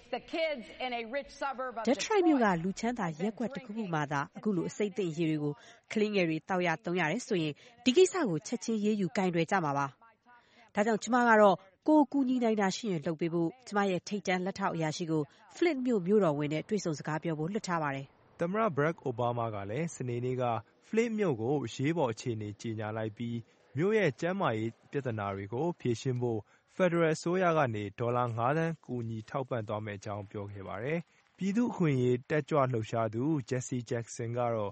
ဒက်ထရိုက်မြို့ကလူချမ်းသာရပ်ကွက်တစ်ခုခုမှသာအခုလိုအစိမ့်သိမ့်ရေတွေကိုကလေးငယ်တွေတောက်ရသုံးရတယ်ဆိုရင်ဒီကိစ္စကိုချက်ချင်းရေးယူကင်တွယ်ကြမှာပါ။ဒါကြောင့်ကျမကတော့ကိုကူညီနိုင်တာရှိရင်လုပ်ပေးဖို့ကျမရဲ့ထိတ်တန်းလက်ထောက်အရာရှိကို Flint မြို့မြို့တော်ဝန်နဲ့တွေ့ဆုံစကားပြောဖို့လွှတ်ထားပါတယ်။သမ္မတ Barack Obama ကလည်းစနေနေ့က Flint မြို့ကိုအရေးပေါ်အခြေအနေကြေညာလိုက်ပြီးမြို့ရဲ့ကျန်းမာရေးပြဿနာတွေကိုဖြေရှင်းဖို့ဖက်ဒရယ်အစိုးရကနေဒေါ်လာငါးသန်းကူညီထောက်ပံ့သွားမယ့်အကြောင်းပြောခဲ့ပါတယ်။ပြည်သူ့အခွင့်အရေးတက်ကြွလှုပ်ရှားသူ Jesse Jackson ကတော့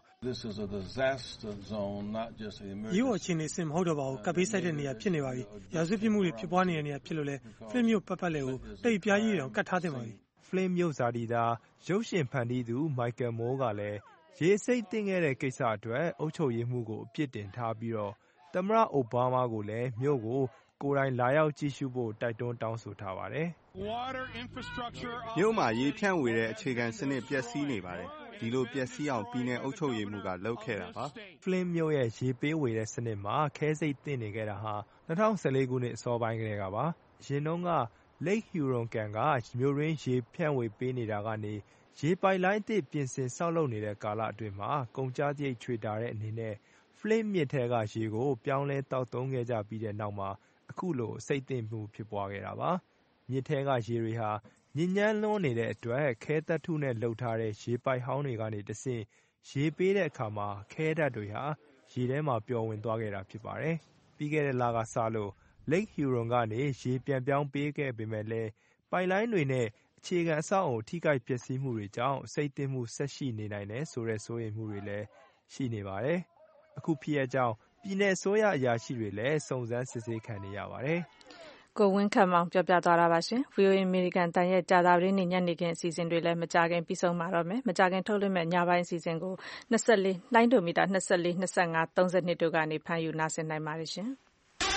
ရေဝအခြေအနေအဆင့်မဟုတ်တော့ပါဘူးကပ်ဘေးဆိုက်တဲ့နေရာဖြစ်နေပါပြီရာဇဝတ်ပြစ်မှုတွေဖြစ်ပွားနေတဲ့နေရာဖြစ်လို့လဲ Flint မြို့ပတ်ပတ်လည်ကိုတိတ်ပြားကြီးတွေအောင်ကတ်ထားသင့်ပါပြီ။ Flint မြို့ဇာတိသားရုပ်ရှင်ဖန်တီးသူ Michael Moore ကလည်းရေစိတ်သိမ့်ခဲ့တဲ့ကိစ္စအတွက်အုပ်ချုပ်ရေးမှူးကိုအပြစ်တင်ထားပြီးတော့သမ္မတအိုဘားမားကိုလည်းမြို့ကိုကိုယ်တိုင်လာရောက်ကြည့်ရှုဖို့တိုက်တွန်းတောင်းဆိုထားပါတယ်။မြို့မှာရေဖြန့်ဝေတဲ့အခြေခံစနစ်ပျက်စီးနေပါတယ်။ဒီလိုပျက်စီးအောင်ပြည်내အုပ်ချုပ်ရေးမှူးကလုပ်ခဲ့တာပါ။ Flint မြို့ရဲ့ရေပေးဝေတဲ့စနစ်မှာခဲစိတ်သင့်နေခဲ့တာဟာ၂၀၁၄ခုနှစ်အစောပိုင်းကတည်းကပါ။အရင်တုန်းက Lake Huron ကန်ကမြို့ရင်းရေဖြန့်ဝေပေးနေတာကနေရေပိုက်လိုင်းအသစ်ပြင်ဆင်ဆောက်လုပ်နေတဲ့ကာလအတွင်းမှာကုန်ကျစရိတ်ချွေတာတဲ့အနေနဲ့ Flint မြစ်ထဲကရေကိုပြောင်းလဲသောက်သုံးခဲ့ကြပြီးတဲ့နောက်မှာအခုလိုအဆိပ်သင့်မှုဖြစ်ပွားခဲ့တာပါ။မြစ်ထဲကရေတွေဟာညစ်ညမ်းလွန်းနေတဲ့အတွက်ခဲသတ္တုနဲ့လုပ်ထားတဲ့ရေပိုက်ဟောင်းတွေကနေတဆင့်ရေပေးတဲ့အခါမှာခဲဓာတ်တွေဟာရေထဲမှာပျော်ဝင်သွားခဲ့တာဖြစ်ပါတယ်။ပြီးခဲ့တဲ့လကစလို့ Lake Huron ကနေရေပြန်ပြောင်းပေးခဲ့ပေမဲ့လည်းပိုက်လိုင်းတွေနဲ့အခြေခံအဆောက်အအုံထိခိုက်ပျက်စီးမှုတွေကြောင့်အဆိပ်သင့်မှုဆက်ရှိနေနိုင်တယ်ဆိုတဲ့စိုးရိမ်မှုတွေလည်းရှိနေပါတယ်။အခုဖြစ်ရပ်ကြောင့်ပြည်내အစိုးရအရာရှိတွေလည်းစုံစမ်းစစ်ဆေးခံနေရပါတယ်။ကိုဝင်းခန့်မောင်ပြောပြသွားတာပါရှင်။ ဗွီအိုအေ အမေရိကန်တန်ရဲ့ကြာသပတေးနေ့ညနေခင်းအစီအစဉ်တွေလည်းမကြခင်ပြီးဆုံးပါတော့မယ်။မကြခင်ထုတ်လွှင့်မဲ့ညပိုင်းအစီအစဉ်ကို24လိုင်းဒိုမီတာ24 25 32တို့ကနေဖမ်းယူနားဆင်နိုင်ပါတယ်ရှင်။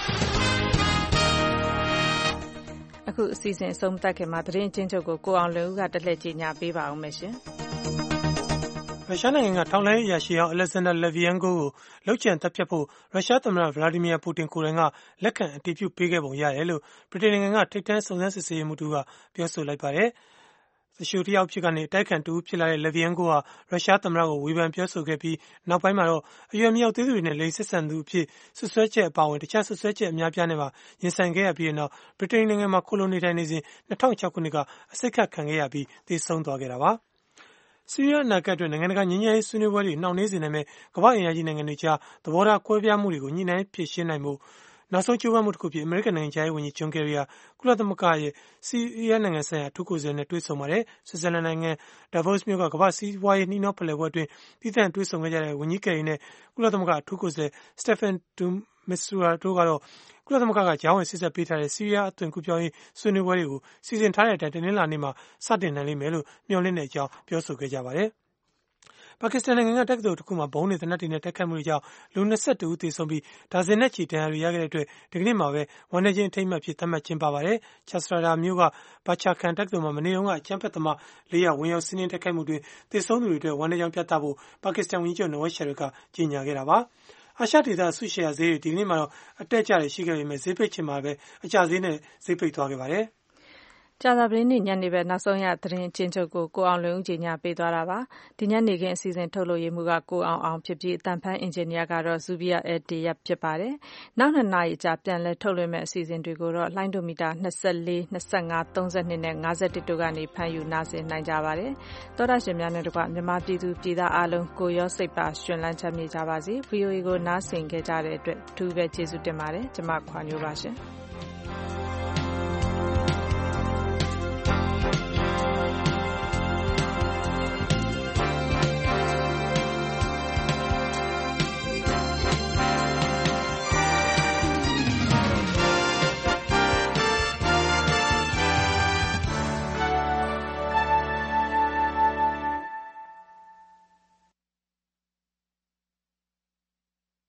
အခုအစီအစဉ်အဆုံးသတ်ခင်မှာသတင်းချင်းချုပ်ကိုကိုအောင်လွင်ဦးကတက်လှည့်ကြီးညာပေးပါအောင်မယ်ရှင်။ရုရှားနိုင်ငံကထောက်လှမ်းရေးအရာရှိဟောင်း Alexander Litvinenko ကိုလုပ်ကြံသတ်ဖြတ်ဖို့ရုရှားသမ္မတ Vladimir Putin ကိုယ်တိုင်ကလက်ခံအတည်ပြုပေးခဲ့ပုံရတယ်လို့ဗြိတိန်နိုင်ငံကထိပ်တန်းစုံစမ်းစစ်ဆေးရေးမှူးတူကပြောဆိုလိုက်ပါတယ်။သူလျှိုတစ်ယောက်ဖြစ်ကနေအတိုက်ခံတူဖြစ်လာတဲ့ Litvinenko ဟာရုရှားသမ္မတကိုဝေဖန်ပြောဆိုခဲ့ပြီးနောက်ပိုင်းမှာတော့အရွယ်မရောက်သေးသူတွေနဲ့လိင်ဆက်ဆံသူအဖြစ်ဆွဆွဲချက်အပါအဝင်တခြားဆွဆွဲချက်အများပြားနဲ့ပါရင်ဆိုင်ခဲ့ရပြီးနောက်ဗြိတိန်နိုင်ငံမှာကိုလိုနီထိုင်နေစဉ်၂၀၀၆ခုနှစ်ကအစိတ်ခတ်ခံခဲ့ရပြီးသေဆုံးသွားခဲ့တာပါ။ဆီးရီးယားအနာဂတ်အတွက်နိုင်ငံတကာငြိမ်းချမ်းရေးဆွေးနွေးပွဲတွေနှောင့်နှေးစေနိုင်မဲ့ကမ္ဘာ့အင်အားကြီးနိုင်ငံတွေကြားသဘောထားကွဲပြားမှုတွေကိုညှိနှိုင်းဖြေရှင်းနိုင်ဖို့နောက်ဆုံးကြိုးပမ်းမှုတစ်ခုဖြစ်အမေရိကန်နိုင်ငံခြားရေးဝန်ကြီးဂျွန်ကယ်ရီဟာကုလသမဂ္ဂရဲ့ဆီးရီးယားနိုင်ငံဆိုင်ရာအထူးကိုယ်စားလှယ်နဲ့တွေ့ဆုံပါတယ်။ဆွစ်ဇာလန်နိုင်ငံဒါဗို့စ်မြို့ကကမ္ဘာ့စီးပွားရေးနှီးနှောဖလှယ်ပွဲအတွင်းပြည်သန့်တွေ့ဆုံခဲ့ကြတဲ့ဝန်ကြီးကယ်ရီနဲ့ကုလသမဂ္ဂအထူးကိုယ်စားလှယ်စတက်ဖန်ဒူမစ်ဆူရာတို့ကတော့ကုလသမဂ္ဂကကြားဝင်စစ်ဆေးပေးထားတဲ့ဆီးရီးယားအသွင်ကူးပြောင်းရေးဆွေးနွေးပွဲတွေကိုစီစဉ်ထားတဲ့အတိုင်းတနင်္လာနေ့မှာစတင်နိုင်လိမ့်မယ်လို့မျှော်လင့်တဲ့အကြောင်းပြောဆိုခဲ့ကြပါတယ်။ပါကစ္စတန်နိုင်ငံကတက္ကသိုလ်တစ်ခုမှာဘုံတွေသေနတ်တွေနဲ့တိုက်ခိုက်မှုတွေကြောင့်လူ၂၁ဦးသေဆုံးပြီးဒါဇင်နဲ့ချီဒဏ်ရာတွေရခဲ့တဲ့အတွက်ဒီကနေ့မှာပဲဝန်ထမ်းချင်းအထိမ်းအမှတ်ဖြစ်သတ်မှတ်ကျင်းပပါတယ်။ Chhatrada မြို့ကဘာချာခန်တက္ကသိုလ်မှာမနေ့တုန်းကအကြမ်းဖက်သမားလေးယောက်ဝင်ရောက်စီးနင်းတိုက်ခိုက်မှုတွင်သေဆုံးသူတွေအတွက်ဝန်ထမ်းကြောင်းပြသဖို့ပါကစ္စတန်ဝန်ကြီးချုပ်နဝက်ရှာရစ်ကကြေညာခဲ့တာပါ။အာရှဒေသအစုရှယ်ယာဈေးတွေဒီကနေ့မှာတော့အတက်အကျတွေရှိခဲ့ပေမဲ့ဈေးပိတ်ချိန်မှာပဲအကျဈေးနဲ့ဈေးပိတ်သွားခဲ့ပါတယ်။ကြာသပတေးနေ့ညနေပဲနောက်ဆုံးရသတင်းချင်းချုပ်ကိုကိုအောင်လွင်ဦးကြီးညာပေးသွားတာပါဒီညနေခင်းအစီအစဉ်ထုတ်လို့ရမှုကကိုအောင်အောင်ဖြစ်ပြီးအတန်ဖန်အင်ဂျင်နီယာကတော့ဇူဘီယာအယ်ဒီယာဖြစ်ပါတယ်နောက်နှစ်နာရီကြာပြန်လဲထုတ်လွှင့်မဲ့အစီအစဉ်တွေကိုတော့လိုင်းဒိုမီတာ24 25 32နဲ့51တို့ကနေဖမ်းယူနားဆင်နိုင်ကြပါတယ်သောတာရှင်များနဲ့တကွမြန်မာပြည်သူပြည်သားအားလုံးကိုရောစိတ်ပါရှင်လန်းချမ်းမြေကြပါစေ ဗွီအိုအေ ကိုနားဆင်ခဲ့ကြတဲ့အတွက်အထူးပဲကျေးဇူးတင်ပါတယ်ကျွန်မခွာညိုပါရှင်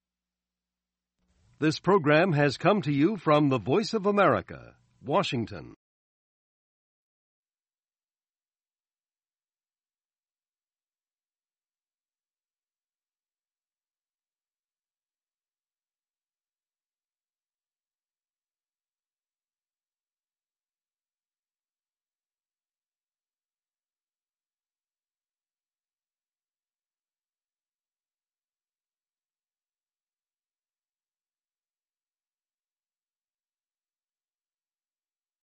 This program has come to you from the Voice of America, Washington.